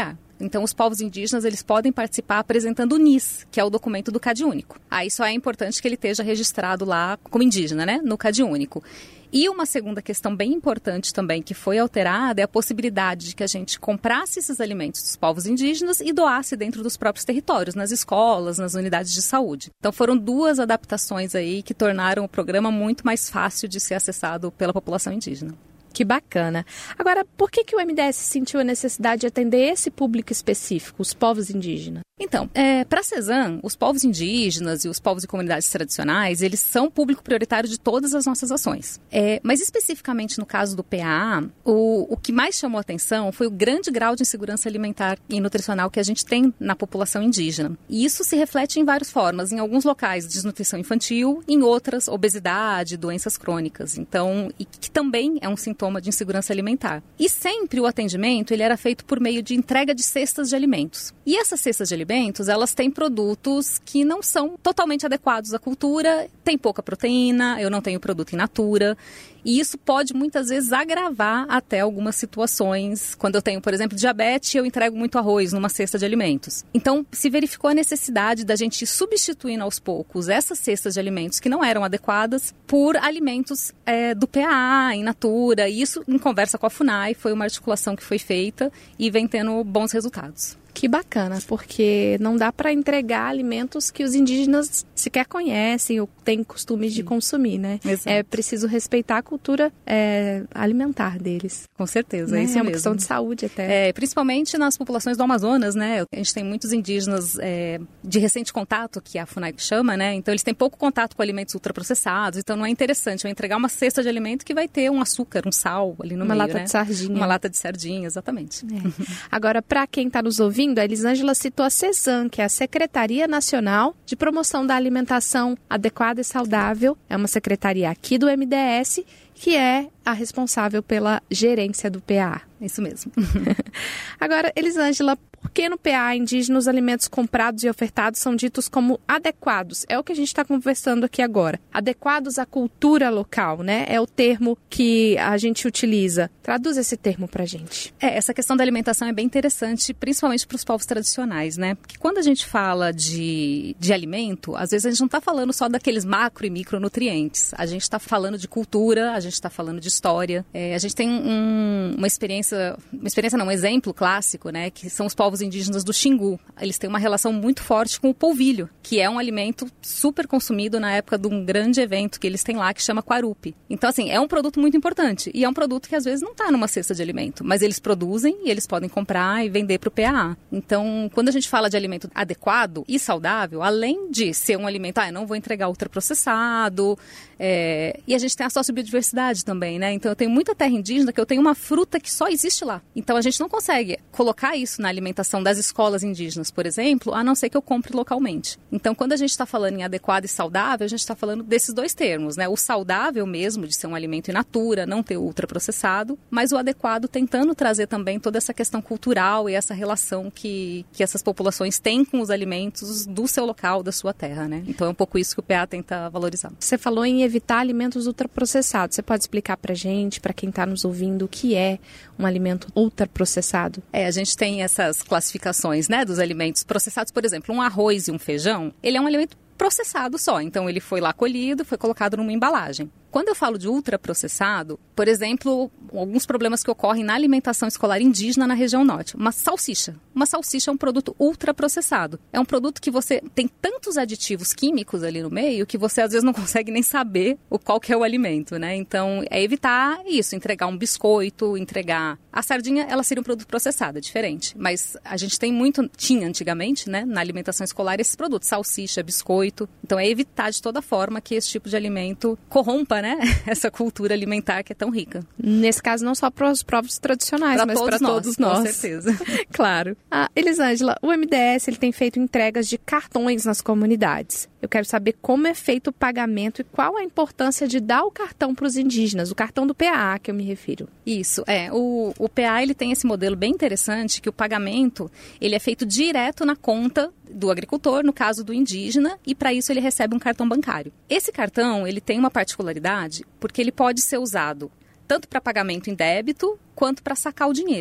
Então, os povos indígenas, eles podem participar apresentando o N I S, que é o documento do CadÚnico. Aí só é importante que ele esteja registrado lá como indígena, né, no CadÚnico. E uma segunda questão bem importante também que foi alterada é a possibilidade de que a gente comprasse esses alimentos dos povos indígenas e doasse dentro dos próprios territórios, nas escolas, nas unidades de saúde. Então foram duas adaptações aí que tornaram o programa muito mais fácil de ser acessado pela população indígena. Que bacana. Agora, por que, que o M D S sentiu a necessidade de atender esse público específico, os povos indígenas? Então, é, para a CESAM, os povos indígenas e os povos e comunidades tradicionais, eles são público prioritário de todas as nossas ações. É, mas especificamente no caso do P A A, o, o que mais chamou a atenção foi o grande grau de insegurança alimentar e nutricional que a gente tem na população indígena. E isso se reflete em várias formas. Em alguns locais, desnutrição infantil, em outras, obesidade, doenças crônicas. Então, e que também é um sintoma de insegurança alimentar. E sempre o atendimento ele era feito por meio de entrega de cestas de alimentos. E essas cestas de alimentos, elas têm produtos que não são totalmente adequados à cultura, tem pouca proteína, eu não tenho produto in natura. E isso pode muitas vezes agravar até algumas situações. Quando eu tenho, por exemplo, diabetes, eu entrego muito arroz numa cesta de alimentos. Então, se verificou a necessidade da gente ir substituindo aos poucos essas cestas de alimentos que não eram adequadas por alimentos é, do P A A, in natura. E isso, em conversa com a FUNAI, foi uma articulação que foi feita e vem tendo bons resultados. Que bacana, porque não dá para entregar alimentos que os indígenas sequer conhecem ou têm costumes de consumir, né? Exato. É preciso respeitar a cultura é, alimentar deles. Com certeza, né? é isso É uma mesmo. questão de saúde até. É, principalmente nas populações do Amazonas, né? A gente tem muitos indígenas é, de recente contato, que a FUNAI chama, né? Então eles têm pouco contato com alimentos ultraprocessados, então não é interessante eu entregar uma cesta de alimento que vai ter um açúcar, um sal ali no uma meio, lata né? de sardinha. Uma lata de sardinha, exatamente. É. Agora, para quem está nos ouvindo, a Elisângela citou a CESAM, que é a Secretaria Nacional de Promoção da Alimentação Adequada e Saudável. É uma secretaria aqui do M D S, que é a responsável pela gerência do P A A. Isso mesmo. Agora, Elisângela, por que no P A A indígena os alimentos comprados e ofertados são ditos como adequados? É o que a gente está conversando aqui agora. Adequados à cultura local, né? É o termo que a gente utiliza. Traduz esse termo pra gente. É, essa questão da alimentação é bem interessante, principalmente para os povos tradicionais, né? Porque quando a gente fala de, de alimento, às vezes a gente não está falando só daqueles macro e micronutrientes. A gente está falando de cultura, a gente está falando de história. É, a gente tem um, uma experiência, uma experiência não, um exemplo clássico, né? Que são os povos indígenas do Xingu. Eles têm uma relação muito forte com o polvilho, que é um alimento super consumido na época de um grande evento que eles têm lá, que chama Quarupi. Então, assim, é um produto muito importante. E é um produto que às vezes não está numa cesta de alimento, mas eles produzem e eles podem comprar e vender para o P A A. Então, quando a gente fala de alimento adequado e saudável, além de ser um alimento, ah, eu não vou entregar ultraprocessado, é... e a gente tem a sociobiodiversidade também, né? Então, eu tenho muita terra indígena que eu tenho uma fruta que só existe lá. Então, a gente não consegue colocar isso na alimentação das escolas indígenas, por exemplo, a não ser que eu compre localmente. Então, quando a gente está falando em adequado e saudável, a gente está falando desses dois termos, né? O saudável mesmo, de ser um alimento in natura, não ter ultraprocessado, mas o adequado tentando trazer também toda essa questão cultural e essa relação que, que essas populações têm com os alimentos do seu local, da sua terra, né? Então, é um pouco isso que o P A A tenta valorizar. Você falou em evitar alimentos ultraprocessados. Você pode explicar pra gente, pra quem está nos ouvindo, o que é um alimento ultraprocessado? É, a gente tem essas classificações, né, dos alimentos processados. Por exemplo, um arroz e um feijão, ele é um alimento processado só. Então, ele foi lá colhido, foi colocado numa embalagem. Quando eu falo de ultraprocessado, por exemplo, alguns problemas que ocorrem na alimentação escolar indígena na região norte. Uma salsicha. Uma salsicha é um produto ultraprocessado. É um produto que você tem tantos aditivos químicos ali no meio que você às vezes não consegue nem saber o qual que é o alimento, né? Então, é evitar isso, entregar um biscoito, entregar... A sardinha, ela seria um produto processado, é diferente. Mas a gente tem muito, tinha antigamente, né, na alimentação escolar, esses produtos, salsicha, biscoito. Então, é evitar de toda forma que esse tipo de alimento corrompa, né, essa cultura alimentar que é tão rica. Nesse caso, não só para os povos tradicionais, pra mas para todos nós. Com certeza. Claro. Ah, Elisângela, o M D S ele tem feito entregas de cartões nas comunidades. Eu quero saber como é feito o pagamento e qual a importância de dar o cartão para os indígenas, o cartão do P A A que eu me refiro. Isso, é. O, o P A A ele tem esse modelo bem interessante que o pagamento ele é feito direto na conta do agricultor, no caso do indígena, e para isso ele recebe um cartão bancário. Esse cartão ele tem uma particularidade porque ele pode ser usado tanto para pagamento em débito quanto para sacar o dinheiro.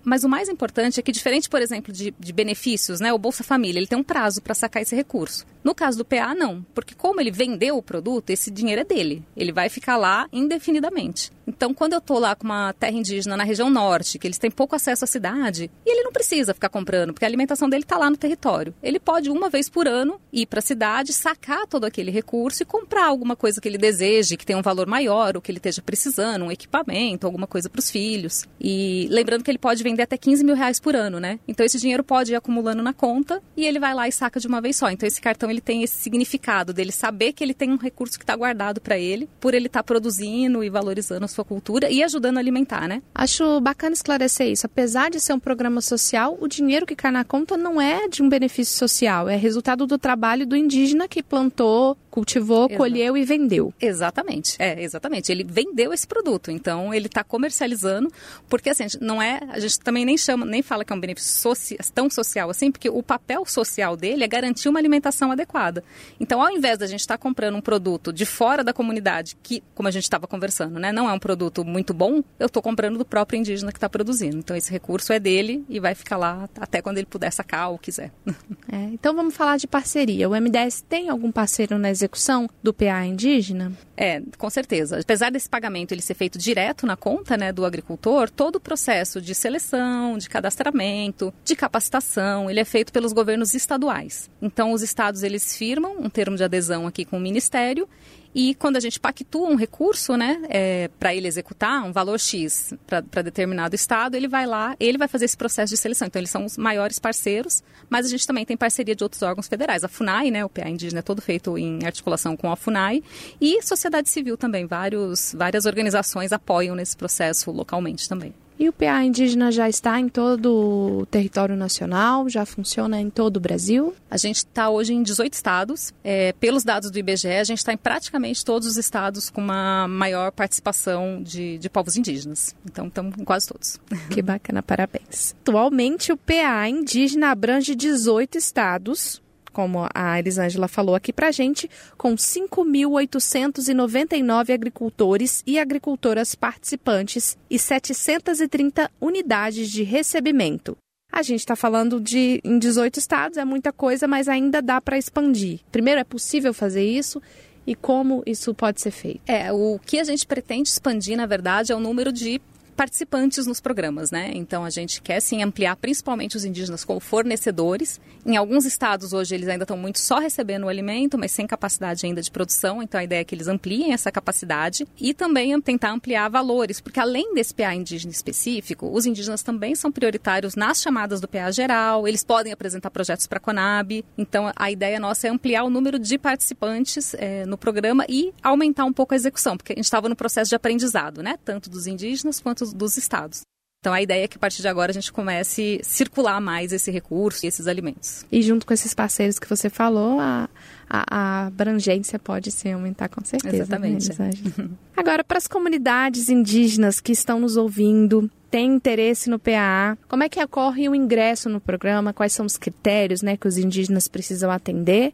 Mas o mais importante é que, diferente, por exemplo, de, de benefícios, né, o Bolsa Família, ele tem um prazo para sacar esse recurso. No caso do P A, não, porque como ele vendeu o produto, esse dinheiro é dele. Ele vai ficar lá indefinidamente. Então, quando eu estou lá com uma terra indígena na região norte, que eles têm pouco acesso à cidade, e ele não precisa ficar comprando, porque a alimentação dele está lá no território. Ele pode, uma vez por ano, ir para a cidade, sacar todo aquele recurso e comprar alguma coisa que ele deseje, que tenha um valor maior, ou que ele esteja precisando, um equipamento, alguma coisa para os filhos. E lembrando que ele pode vender até quinze mil reais por ano, né? Então, esse dinheiro pode ir acumulando na conta e ele vai lá e saca de uma vez só. Então, esse cartão, ele tem esse significado dele saber que ele tem um recurso que está guardado para ele, por ele estar tá produzindo e valorizando a sua cultura e ajudando a alimentar, né? Acho bacana esclarecer isso. Apesar de ser um programa social, o dinheiro que cai na conta não é de um benefício social, é resultado do trabalho do indígena que plantou, cultivou, Exato. colheu e vendeu. Exatamente, é, exatamente. Ele vendeu esse produto, então ele está comercializando, porque assim, não é, a gente também nem chama, nem fala que é um benefício soci, tão social assim, porque o papel social dele é garantir uma alimentação adequada. Então, ao invés da gente estar tá comprando um produto de fora da comunidade, que, como a gente estava conversando, né, não é um produto muito bom, eu estou comprando do próprio indígena que está produzindo. Então, esse recurso é dele e vai ficar lá até quando ele puder sacar ou quiser. É, então, vamos falar de parceria. O M D S tem algum parceiro na execução do P A indígena? É, com certeza. Apesar desse pagamento ele ser feito direto na conta, né, do agricultor, todo o processo de seleção, de cadastramento, de capacitação, ele é feito pelos governos estaduais. Então, os estados, eles firmam um termo de adesão aqui com o Ministério. E quando a gente pactua um recurso, né, é, para ele executar um valor X para determinado estado, ele vai lá, ele vai fazer esse processo de seleção. Então, eles são os maiores parceiros, mas a gente também tem parceria de outros órgãos federais. A FUNAI, né, o P A indígena é todo feito em articulação com a FUNAI, e sociedade civil também. Vários, várias organizações apoiam nesse processo localmente também. E o P A indígena já está em todo o território nacional? Já funciona em todo o Brasil? A gente está hoje em dezoito estados. É, pelos dados do I B G E, a gente está em praticamente todos os estados com uma maior participação de, de povos indígenas. Então, estamos em quase todos. Que bacana, parabéns. Atualmente, o P A indígena abrange dezoito estados, como a Elisângela falou aqui pra gente, com cinco mil oitocentos e noventa e nove agricultores e agricultoras participantes e setecentas e trinta unidades de recebimento. A gente está falando de em dezoito estados, é muita coisa, mas ainda dá para expandir. Primeiro, é possível fazer isso? E como isso pode ser feito? É, o que a gente pretende expandir, na verdade, é o número de participantes nos programas, né? Então, a gente quer, sim, ampliar principalmente os indígenas como fornecedores. Em alguns estados, hoje, eles ainda estão muito só recebendo o alimento, mas sem capacidade ainda de produção. Então, a ideia é que eles ampliem essa capacidade e também tentar ampliar valores, porque além desse P A indígena específico, os indígenas também são prioritários nas chamadas do P A geral, eles podem apresentar projetos para a Conab. Então, a ideia nossa é ampliar o número de participantes é, no programa e aumentar um pouco a execução, porque a gente estava no processo de aprendizado, né? Tanto dos indígenas quanto dos estados. Então, a ideia é que, a partir de agora, a gente comece a circular mais esse recurso e esses alimentos. E junto com esses parceiros que você falou, a, a, a abrangência pode se aumentar com certeza. Exatamente. Né, agora, para as comunidades indígenas que estão nos ouvindo, têm interesse no P A, como é que ocorre o ingresso no programa? Quais são os critérios, né, que os indígenas precisam atender?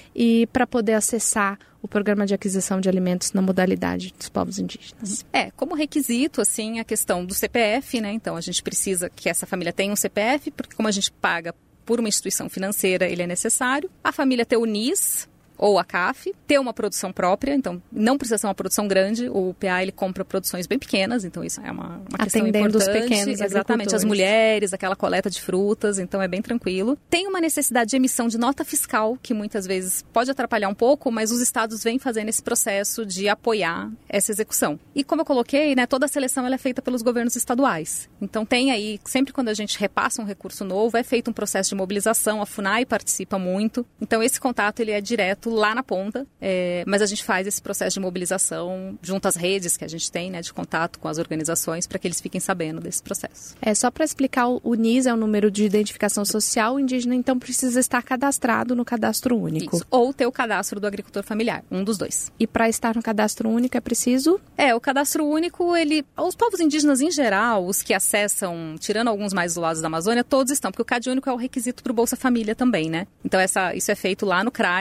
E para poder acessar o programa de aquisição de alimentos na modalidade dos povos indígenas. É, como requisito, assim, a questão do C P F, né? Então, a gente precisa que essa família tenha um C P F, porque como a gente paga por uma instituição financeira, ele é necessário. A família ter o N I S ou a C A F, ter uma produção própria, então não precisa ser uma produção grande, o P A ele compra produções bem pequenas, então isso é uma, uma questão Atendendo importante. Os pequenos Exatamente, as mulheres, aquela coleta de frutas, então é bem tranquilo. Tem uma necessidade de emissão de nota fiscal, que muitas vezes pode atrapalhar um pouco, mas os estados vêm fazendo esse processo de apoiar essa execução. E como eu coloquei, né, toda a seleção ela é feita pelos governos estaduais. Então tem aí, sempre quando a gente repassa um recurso novo, é feito um processo de mobilização, a FUNAI participa muito, então esse contato ele é direto lá na ponta, é, mas a gente faz esse processo de mobilização junto às redes que a gente tem, né, de contato com as organizações para que eles fiquem sabendo desse processo. É, só para explicar, o N I S é o número de identificação social, o indígena então precisa estar cadastrado no cadastro único. Isso. Ou ter o cadastro do agricultor familiar, um dos dois. E para estar no cadastro único é preciso? É, o cadastro único, ele, os povos indígenas em geral, os que acessam, tirando alguns mais isolados da Amazônia, todos estão, porque o CadÚnico é o requisito para o Bolsa Família também, né? Então essa, isso é feito lá no CRAS, na assistência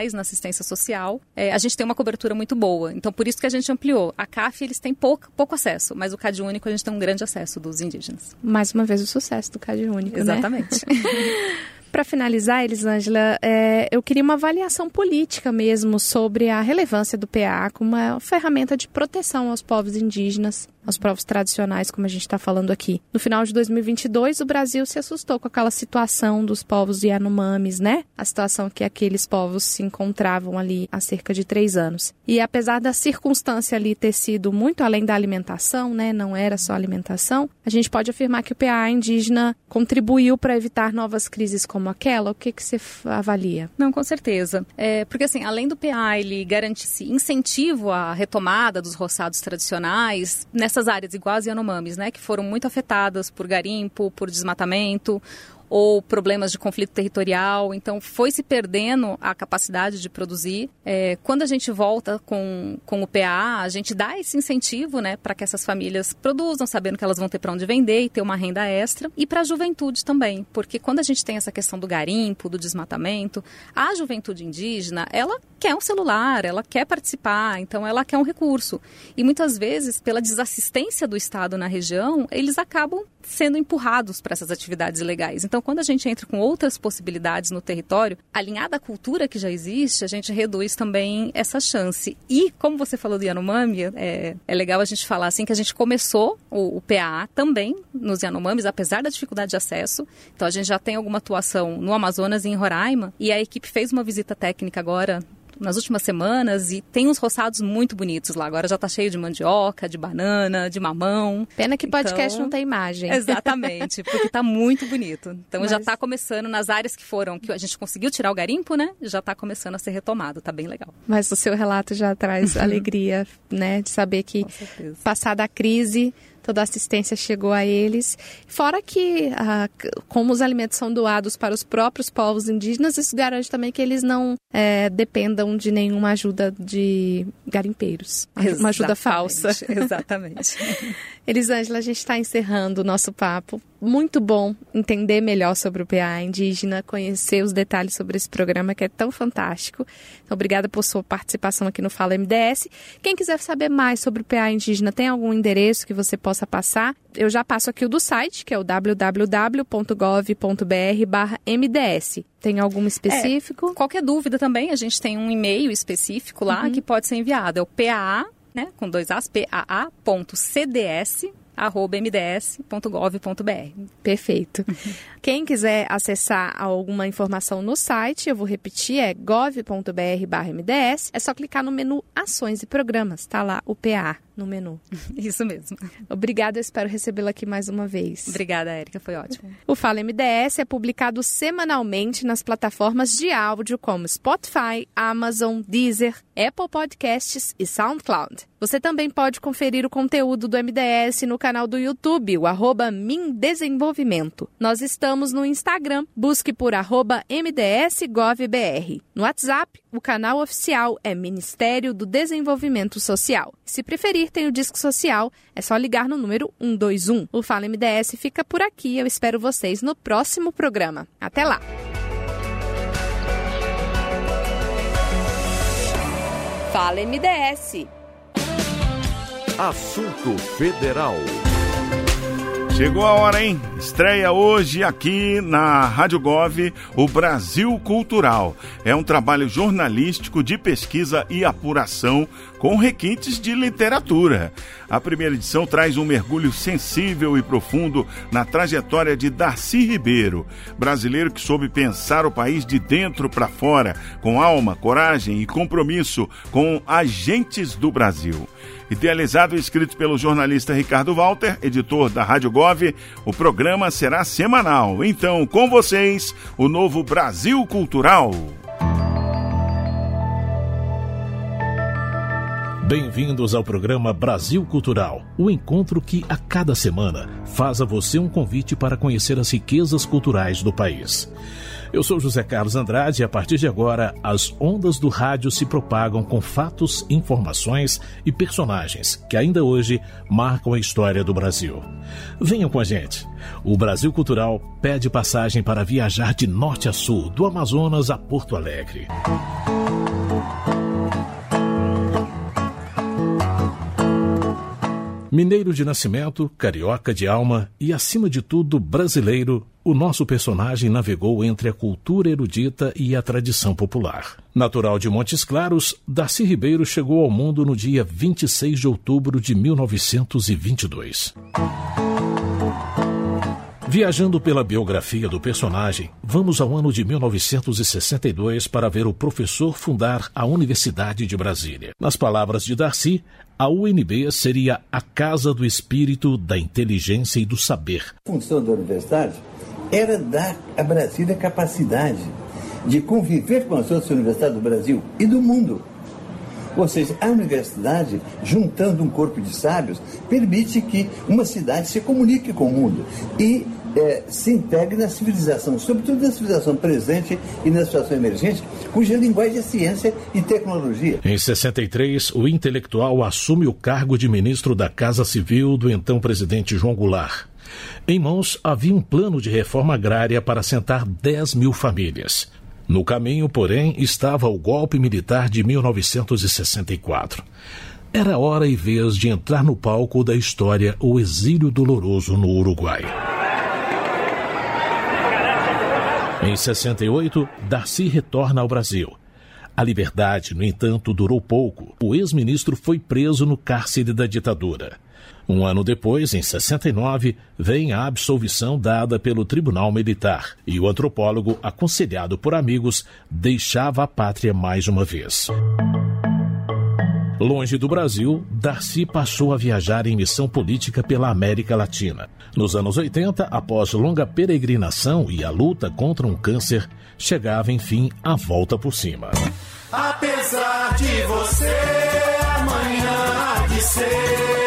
assistência social, é, a gente tem uma cobertura muito boa. Então, por isso que a gente ampliou. A C A F, eles têm pouco, pouco acesso, mas o CAD Único, a gente tem um grande acesso dos indígenas. Mais uma vez, o sucesso do CAD Único, Exatamente. Né? Para finalizar, Elisângela, é, eu queria uma avaliação política mesmo sobre a relevância do P A como uma ferramenta de proteção aos povos indígenas, aos povos tradicionais, como a gente está falando aqui. No final de dois mil e vinte e dois, o Brasil se assustou com aquela situação dos povos Yanomamis, né? A situação que aqueles povos se encontravam ali há cerca de três anos. E apesar da circunstância ali ter sido muito além da alimentação, né? Não era só alimentação, a gente pode afirmar que o P A indígena contribuiu para evitar novas crises como aquela. O que, que você avalia? Não, com certeza. É, porque assim, além do P A ele garantir incentivo à retomada dos roçados tradicionais, nessas áreas igual as Yanomamis, né, que foram muito afetadas por garimpo, por desmatamento, ou problemas de conflito territorial, então foi se perdendo a capacidade de produzir. É, quando a gente volta com, com o P A, a gente dá esse incentivo, né, para que essas famílias produzam, sabendo que elas vão ter para onde vender e ter uma renda extra, e para a juventude também, porque quando a gente tem essa questão do garimpo, do desmatamento, a juventude indígena, ela quer um celular, ela quer participar, então ela quer um recurso. E muitas vezes, pela desassistência do Estado na região, eles acabam sendo empurrados para essas atividades ilegais. Então, quando a gente entra com outras possibilidades no território, alinhada à cultura que já existe, a gente reduz também essa chance. E, como você falou do Yanomami, é, é legal a gente falar assim que a gente começou o, o P A A também nos Yanomamis, apesar da dificuldade de acesso. Então, a gente já tem alguma atuação no Amazonas e em Roraima, e a equipe fez uma visita técnica agora nas últimas semanas e tem uns roçados muito bonitos lá. Agora já tá cheio de mandioca, de banana, de mamão. Pena que podcast então, não tem imagem. Exatamente, porque tá muito bonito. Então Mas... já tá começando nas áreas que foram, que a gente conseguiu tirar o garimpo, né? Já tá começando a ser retomado, tá bem legal. Mas o seu relato já traz alegria, né? De saber que passada a crise, toda a assistência chegou a eles. Fora que, ah, como os alimentos são doados para os próprios povos indígenas, isso garante também que eles não é, dependam de nenhuma ajuda de garimpeiros. Exatamente, uma ajuda falsa. Exatamente. Elisângela, a gente está encerrando o nosso papo. Muito bom entender melhor sobre o P A indígena, conhecer os detalhes sobre esse programa que é tão fantástico. Então, obrigada por sua participação aqui no Fala M D S. Quem quiser saber mais sobre o P A indígena, tem algum endereço que você possa passar? Eu já passo aqui o do site, que é o w w w ponto gov ponto b r barra m d s. Tem algum específico? É, qualquer dúvida também, a gente tem um e-mail específico lá uhum. que pode ser enviado. É o P A A, né, com dois As, P A A ponto C D S arroba m d s ponto gov ponto b r. Perfeito. Uhum. Quem quiser acessar alguma informação no site, eu vou repetir, é gov ponto b r barra m d s. É só clicar no menu Ações e Programas. Tá lá o P A no menu. Isso mesmo. Obrigada, eu espero recebê-la aqui mais uma vez. Obrigada, Érica, foi ótimo. O Fala M D S é publicado semanalmente nas plataformas de áudio como Spotify, Amazon, Deezer, Apple Podcasts e SoundCloud. Você também pode conferir o conteúdo do M D S no canal do YouTube, o arroba Mindesenvolvimento. Nós estamos no Instagram, busque por arroba M D S Gov B R. No WhatsApp, o canal oficial é Ministério do Desenvolvimento Social. Se preferir, tem o Disque Social, é só ligar no número um dois um. O Fala M D S fica por aqui, eu espero vocês no próximo programa. Até lá! Fala M D S. Assunto Federal. Chegou a hora, hein? Estreia hoje aqui na Rádio Gov, o Brasil Cultural. É um trabalho jornalístico de pesquisa e apuração com requintes de literatura. A primeira edição traz um mergulho sensível e profundo na trajetória de Darcy Ribeiro, brasileiro que soube pensar o país de dentro para fora, com alma, coragem e compromisso com agentes do Brasil. Idealizado e escrito pelo jornalista Ricardo Walter, editor da Rádio Gov, o programa será semanal. Então, com vocês, o novo Brasil Cultural. Bem-vindos ao programa Brasil Cultural, o encontro que, a cada semana, faz a você um convite para conhecer as riquezas culturais do país. Eu sou José Carlos Andrade e, a partir de agora, as ondas do rádio se propagam com fatos, informações e personagens que ainda hoje marcam a história do Brasil. Venham com a gente. O Brasil Cultural pede passagem para viajar de norte a sul, do Amazonas a Porto Alegre. Mineiro de nascimento, carioca de alma e, acima de tudo, brasileiro, o nosso personagem navegou entre a cultura erudita e a tradição popular. Natural de Montes Claros, Darcy Ribeiro chegou ao mundo no dia vinte e seis de outubro de mil novecentos e vinte e dois. Viajando pela biografia do personagem, vamos ao ano de mil novecentos e sessenta e dois para ver o professor fundar a Universidade de Brasília. Nas palavras de Darcy, a U N B seria a casa do espírito, da inteligência e do saber. A função da universidade era dar a Brasília capacidade de conviver com as outras universidades do Brasil e do mundo. Ou seja, a universidade, juntando um corpo de sábios, permite que uma cidade se comunique com o mundo e é, se integre na civilização, sobretudo na civilização presente e na situação emergente, cuja linguagem é ciência e tecnologia. Em sessenta e três, o intelectual assume o cargo de ministro da Casa Civil do então presidente João Goulart. Em mãos havia um plano de reforma agrária para assentar dez mil famílias. No caminho, porém, estava o golpe militar de mil novecentos e sessenta e quatro. Era hora e vez de entrar no palco da história o exílio doloroso no Uruguai. Em sessenta e oito, Darcy retorna ao Brasil. A liberdade, no entanto, durou pouco. O ex-ministro foi preso no cárcere da ditadura. Um ano depois, em sessenta e nove, vem a absolvição dada pelo Tribunal Militar e o antropólogo, aconselhado por amigos, deixava a pátria mais uma vez. Longe do Brasil, Darcy passou a viajar em missão política pela América Latina. Nos anos oitenta, após longa peregrinação e a luta contra um câncer, chegava, enfim, a volta por cima. Apesar de você, amanhã há de ser.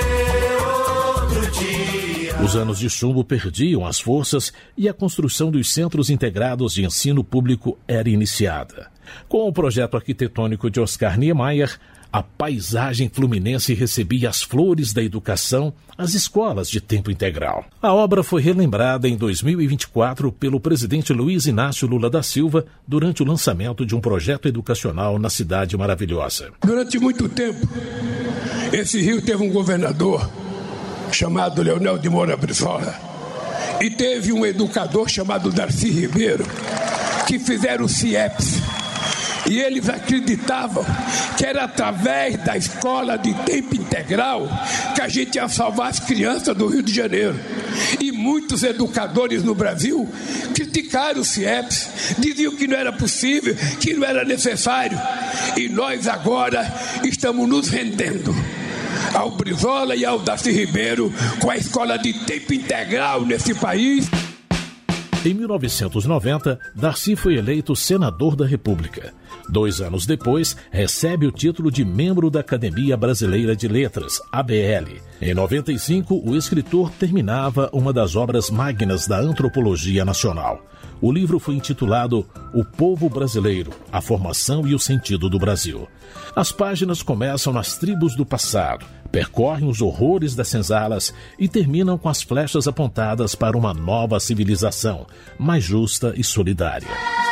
Os anos de chumbo perdiam as forças e a construção dos centros integrados de ensino público era iniciada. Com o projeto arquitetônico de Oscar Niemeyer, a paisagem fluminense recebia as flores da educação, as escolas de tempo integral. A obra foi relembrada em dois mil e vinte e quatro pelo presidente Luiz Inácio Lula da Silva durante o lançamento de um projeto educacional na Cidade Maravilhosa. Durante muito tempo, esse rio teve um governador chamado Leonel de Moura Brizola, e teve um educador chamado Darcy Ribeiro, que fizeram o CIEPS, e eles acreditavam que era através da escola de tempo integral que a gente ia salvar as crianças do Rio de Janeiro. E muitos educadores no Brasil criticaram o CIEPS, diziam que não era possível, que não era necessário, e nós agora estamos nos rendendo ao Brizola e ao Darcy Ribeiro com a escola de tempo integral nesse país. Em mil novecentos e noventa, Darcy foi eleito senador da República. Dois anos depois, recebe o título de membro da Academia Brasileira de Letras, A B L. Em noventa e cinco, o escritor terminava uma das obras magnas da antropologia nacional. O livro foi intitulado O Povo Brasileiro, a Formação e o Sentido do Brasil. As páginas começam nas tribos do passado, percorrem os horrores das senzalas e terminam com as flechas apontadas para uma nova civilização, mais justa e solidária.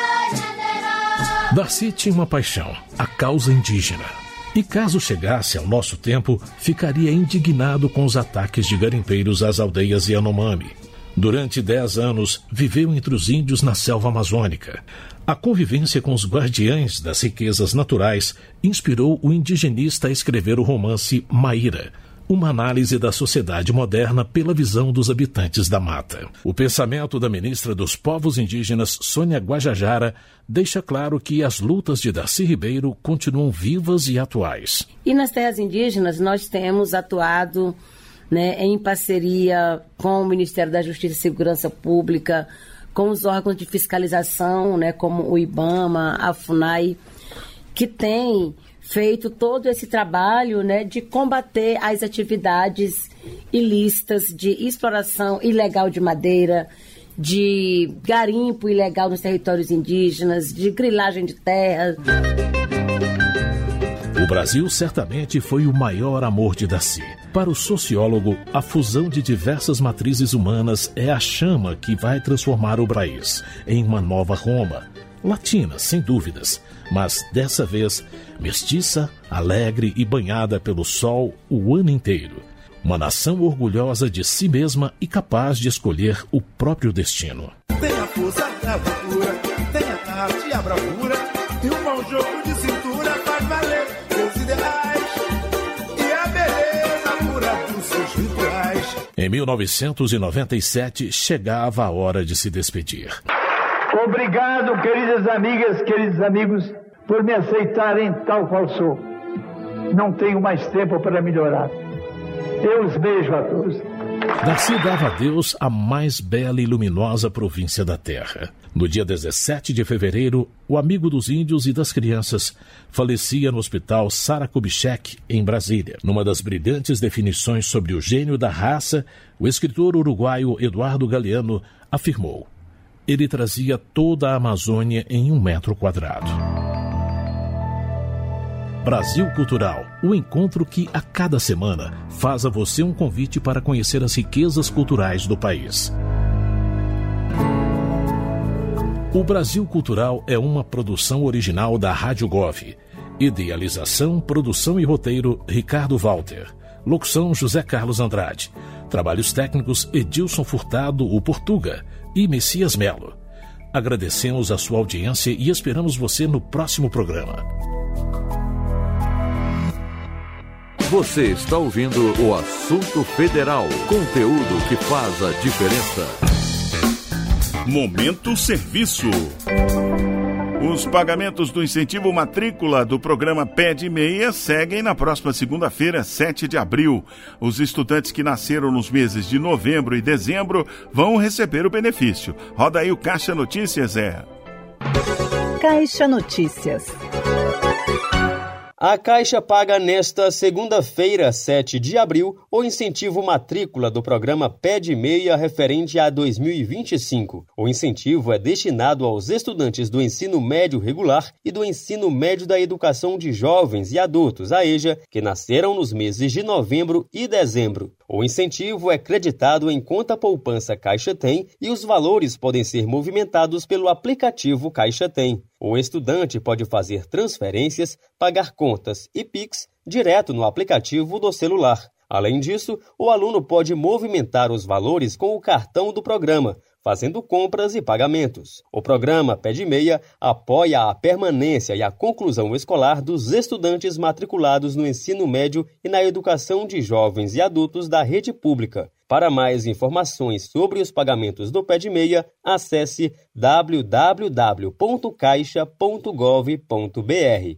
Darcy tinha uma paixão, a causa indígena. E caso chegasse ao nosso tempo, ficaria indignado com os ataques de garimpeiros às aldeias Yanomami. Durante dez anos, viveu entre os índios na selva amazônica. A convivência com os guardiães das riquezas naturais inspirou o indigenista a escrever o romance Maíra, uma análise da sociedade moderna pela visão dos habitantes da mata. O pensamento da ministra dos Povos Indígenas, Sônia Guajajara, deixa claro que as lutas de Darcy Ribeiro continuam vivas e atuais. E nas terras indígenas nós temos atuado, né, em parceria com o Ministério da Justiça e Segurança Pública, com os órgãos de fiscalização, né, como o IBAMA, a FUNAI, que tem feito todo esse trabalho, né, de combater as atividades ilícitas de exploração ilegal de madeira, de garimpo ilegal nos territórios indígenas, de grilagem de terras. O Brasil certamente foi o maior amor de Darcy. Para o sociólogo, a fusão de diversas matrizes humanas é a chama que vai transformar o país em uma nova Roma. Latina, sem dúvidas, mas dessa vez mestiça, alegre e banhada pelo sol o ano inteiro. Uma nação orgulhosa de si mesma e capaz de escolher o próprio destino. Tem a força da cultura, tem a arte e a bravura, e um bom jogo de cintura faz valer seus ideais e a beleza pura dos seus rituais. Em mil novecentos e noventa e sete, chegava a hora de se despedir. Obrigado, queridas amigas, queridos amigos, por me aceitarem tal qual sou. Não tenho mais tempo para melhorar. Eu os beijo a todos. Darcy dava a Deus a mais bela e luminosa província da terra. No dia dezessete de fevereiro, o amigo dos índios e das crianças falecia no hospital Sara Kubitschek, em Brasília. Numa das brilhantes definições sobre o gênio da raça, o escritor uruguaio Eduardo Galeano afirmou: ele trazia toda a Amazônia em um metro quadrado. Brasil Cultural, o encontro que a cada semana faz a você um convite para conhecer as riquezas culturais do país. O Brasil Cultural é uma produção original da Rádio Gov. Idealização, produção e roteiro, Ricardo Walter. Locução, José Carlos Andrade. Trabalhos técnicos, Edilson Furtado, o Portuga, e Messias Melo. Agradecemos a sua audiência e esperamos você no próximo programa. Você está ouvindo o Assunto Federal, conteúdo que faz a diferença. Momento Serviço. Os pagamentos do incentivo matrícula do programa Pé de Meia seguem na próxima segunda-feira, sete de abril. Os estudantes que nasceram nos meses de novembro e dezembro vão receber o benefício. Roda aí o Caixa Notícias, Zé. Caixa Notícias. A Caixa paga nesta segunda-feira, sete de abril, o incentivo matrícula do programa Pé de Meia referente a dois mil e vinte e cinco. O incentivo é destinado aos estudantes do ensino médio regular e do ensino médio da educação de jovens e adultos, a EJA, que nasceram nos meses de novembro e dezembro. O incentivo é creditado em conta poupança Caixa Tem e os valores podem ser movimentados pelo aplicativo Caixa Tem. O estudante pode fazer transferências, pagar contas e Pix direto no aplicativo do celular. Além disso, o aluno pode movimentar os valores com o cartão do programa, fazendo compras e pagamentos. O programa Pé de Meia apoia a permanência e a conclusão escolar dos estudantes matriculados no ensino médio e na educação de jovens e adultos da rede pública. Para mais informações sobre os pagamentos do Pé de Meia, acesse w w w ponto caixa ponto gov ponto b r.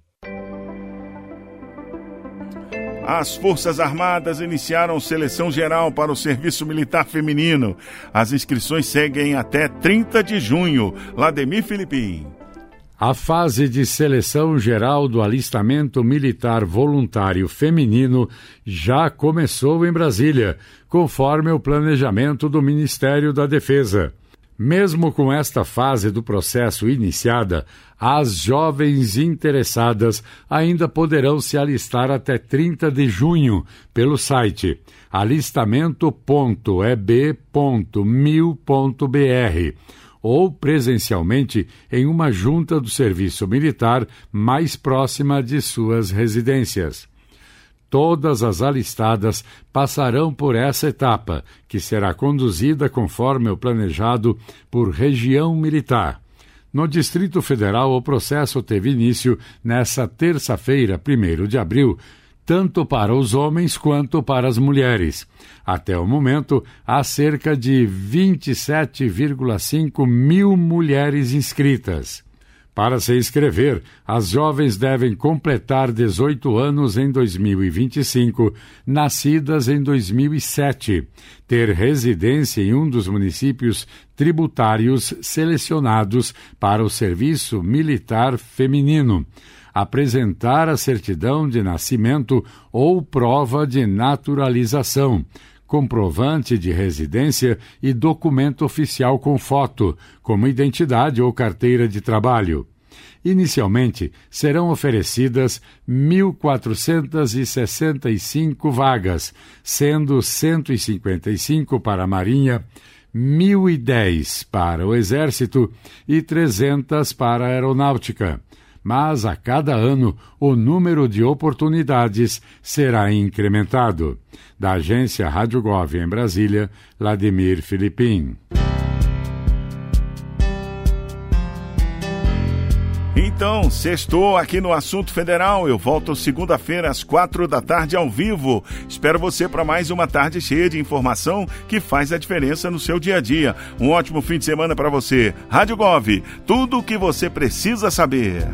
As Forças Armadas iniciaram seleção geral para o Serviço Militar Feminino. As inscrições seguem até trinta de junho. Lademir Filipim. A fase de seleção geral do alistamento militar voluntário feminino já começou em Brasília, conforme o planejamento do Ministério da Defesa. Mesmo com esta fase do processo iniciada, as jovens interessadas ainda poderão se alistar até trinta de junho pelo site alistamento ponto e b ponto mil ponto b r ou presencialmente em uma junta do serviço militar mais próxima de suas residências. Todas as alistadas passarão por essa etapa, que será conduzida conforme o planejado por região militar. No Distrito Federal, o processo teve início nesta terça-feira, primeiro de abril, tanto para os homens quanto para as mulheres. Até o momento, há cerca de vinte e sete vírgula cinco mil mulheres inscritas. Para se inscrever, as jovens devem completar dezoito anos em dois mil e vinte e cinco, nascidas em dois mil e sete, ter residência em um dos municípios tributários selecionados para o Serviço Militar Feminino, apresentar a certidão de nascimento ou prova de naturalização, comprovante de residência e documento oficial com foto, como identidade ou carteira de trabalho. Inicialmente, serão oferecidas mil quatrocentas e sessenta e cinco vagas, sendo cento e cinquenta e cinco para a Marinha, mil e dez para o Exército e trezentas para a Aeronáutica. mas a cada ano o número de oportunidades será incrementado. Da agência Rádio Gov em Brasília, Vladimir Filipim. Então, sextou aqui no Assunto Federal. Eu volto segunda-feira às quatro da tarde ao vivo. Espero você para mais uma tarde cheia de informação que faz a diferença no seu dia a dia. Um ótimo fim de semana para você. Rádio Gov, tudo o que você precisa saber.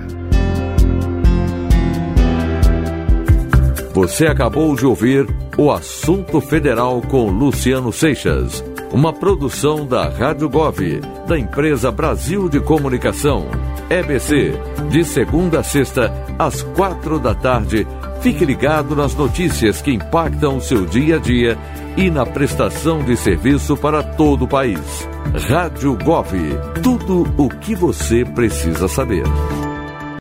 Você acabou de ouvir o Assunto Federal com Luciano Seixas. Uma produção da Rádio Gov, da empresa Brasil de Comunicação. E B C, de segunda a sexta, às quatro da tarde. Fique ligado nas notícias que impactam o seu dia a dia e na prestação de serviço para todo o país. Rádio Gov, tudo o que você precisa saber.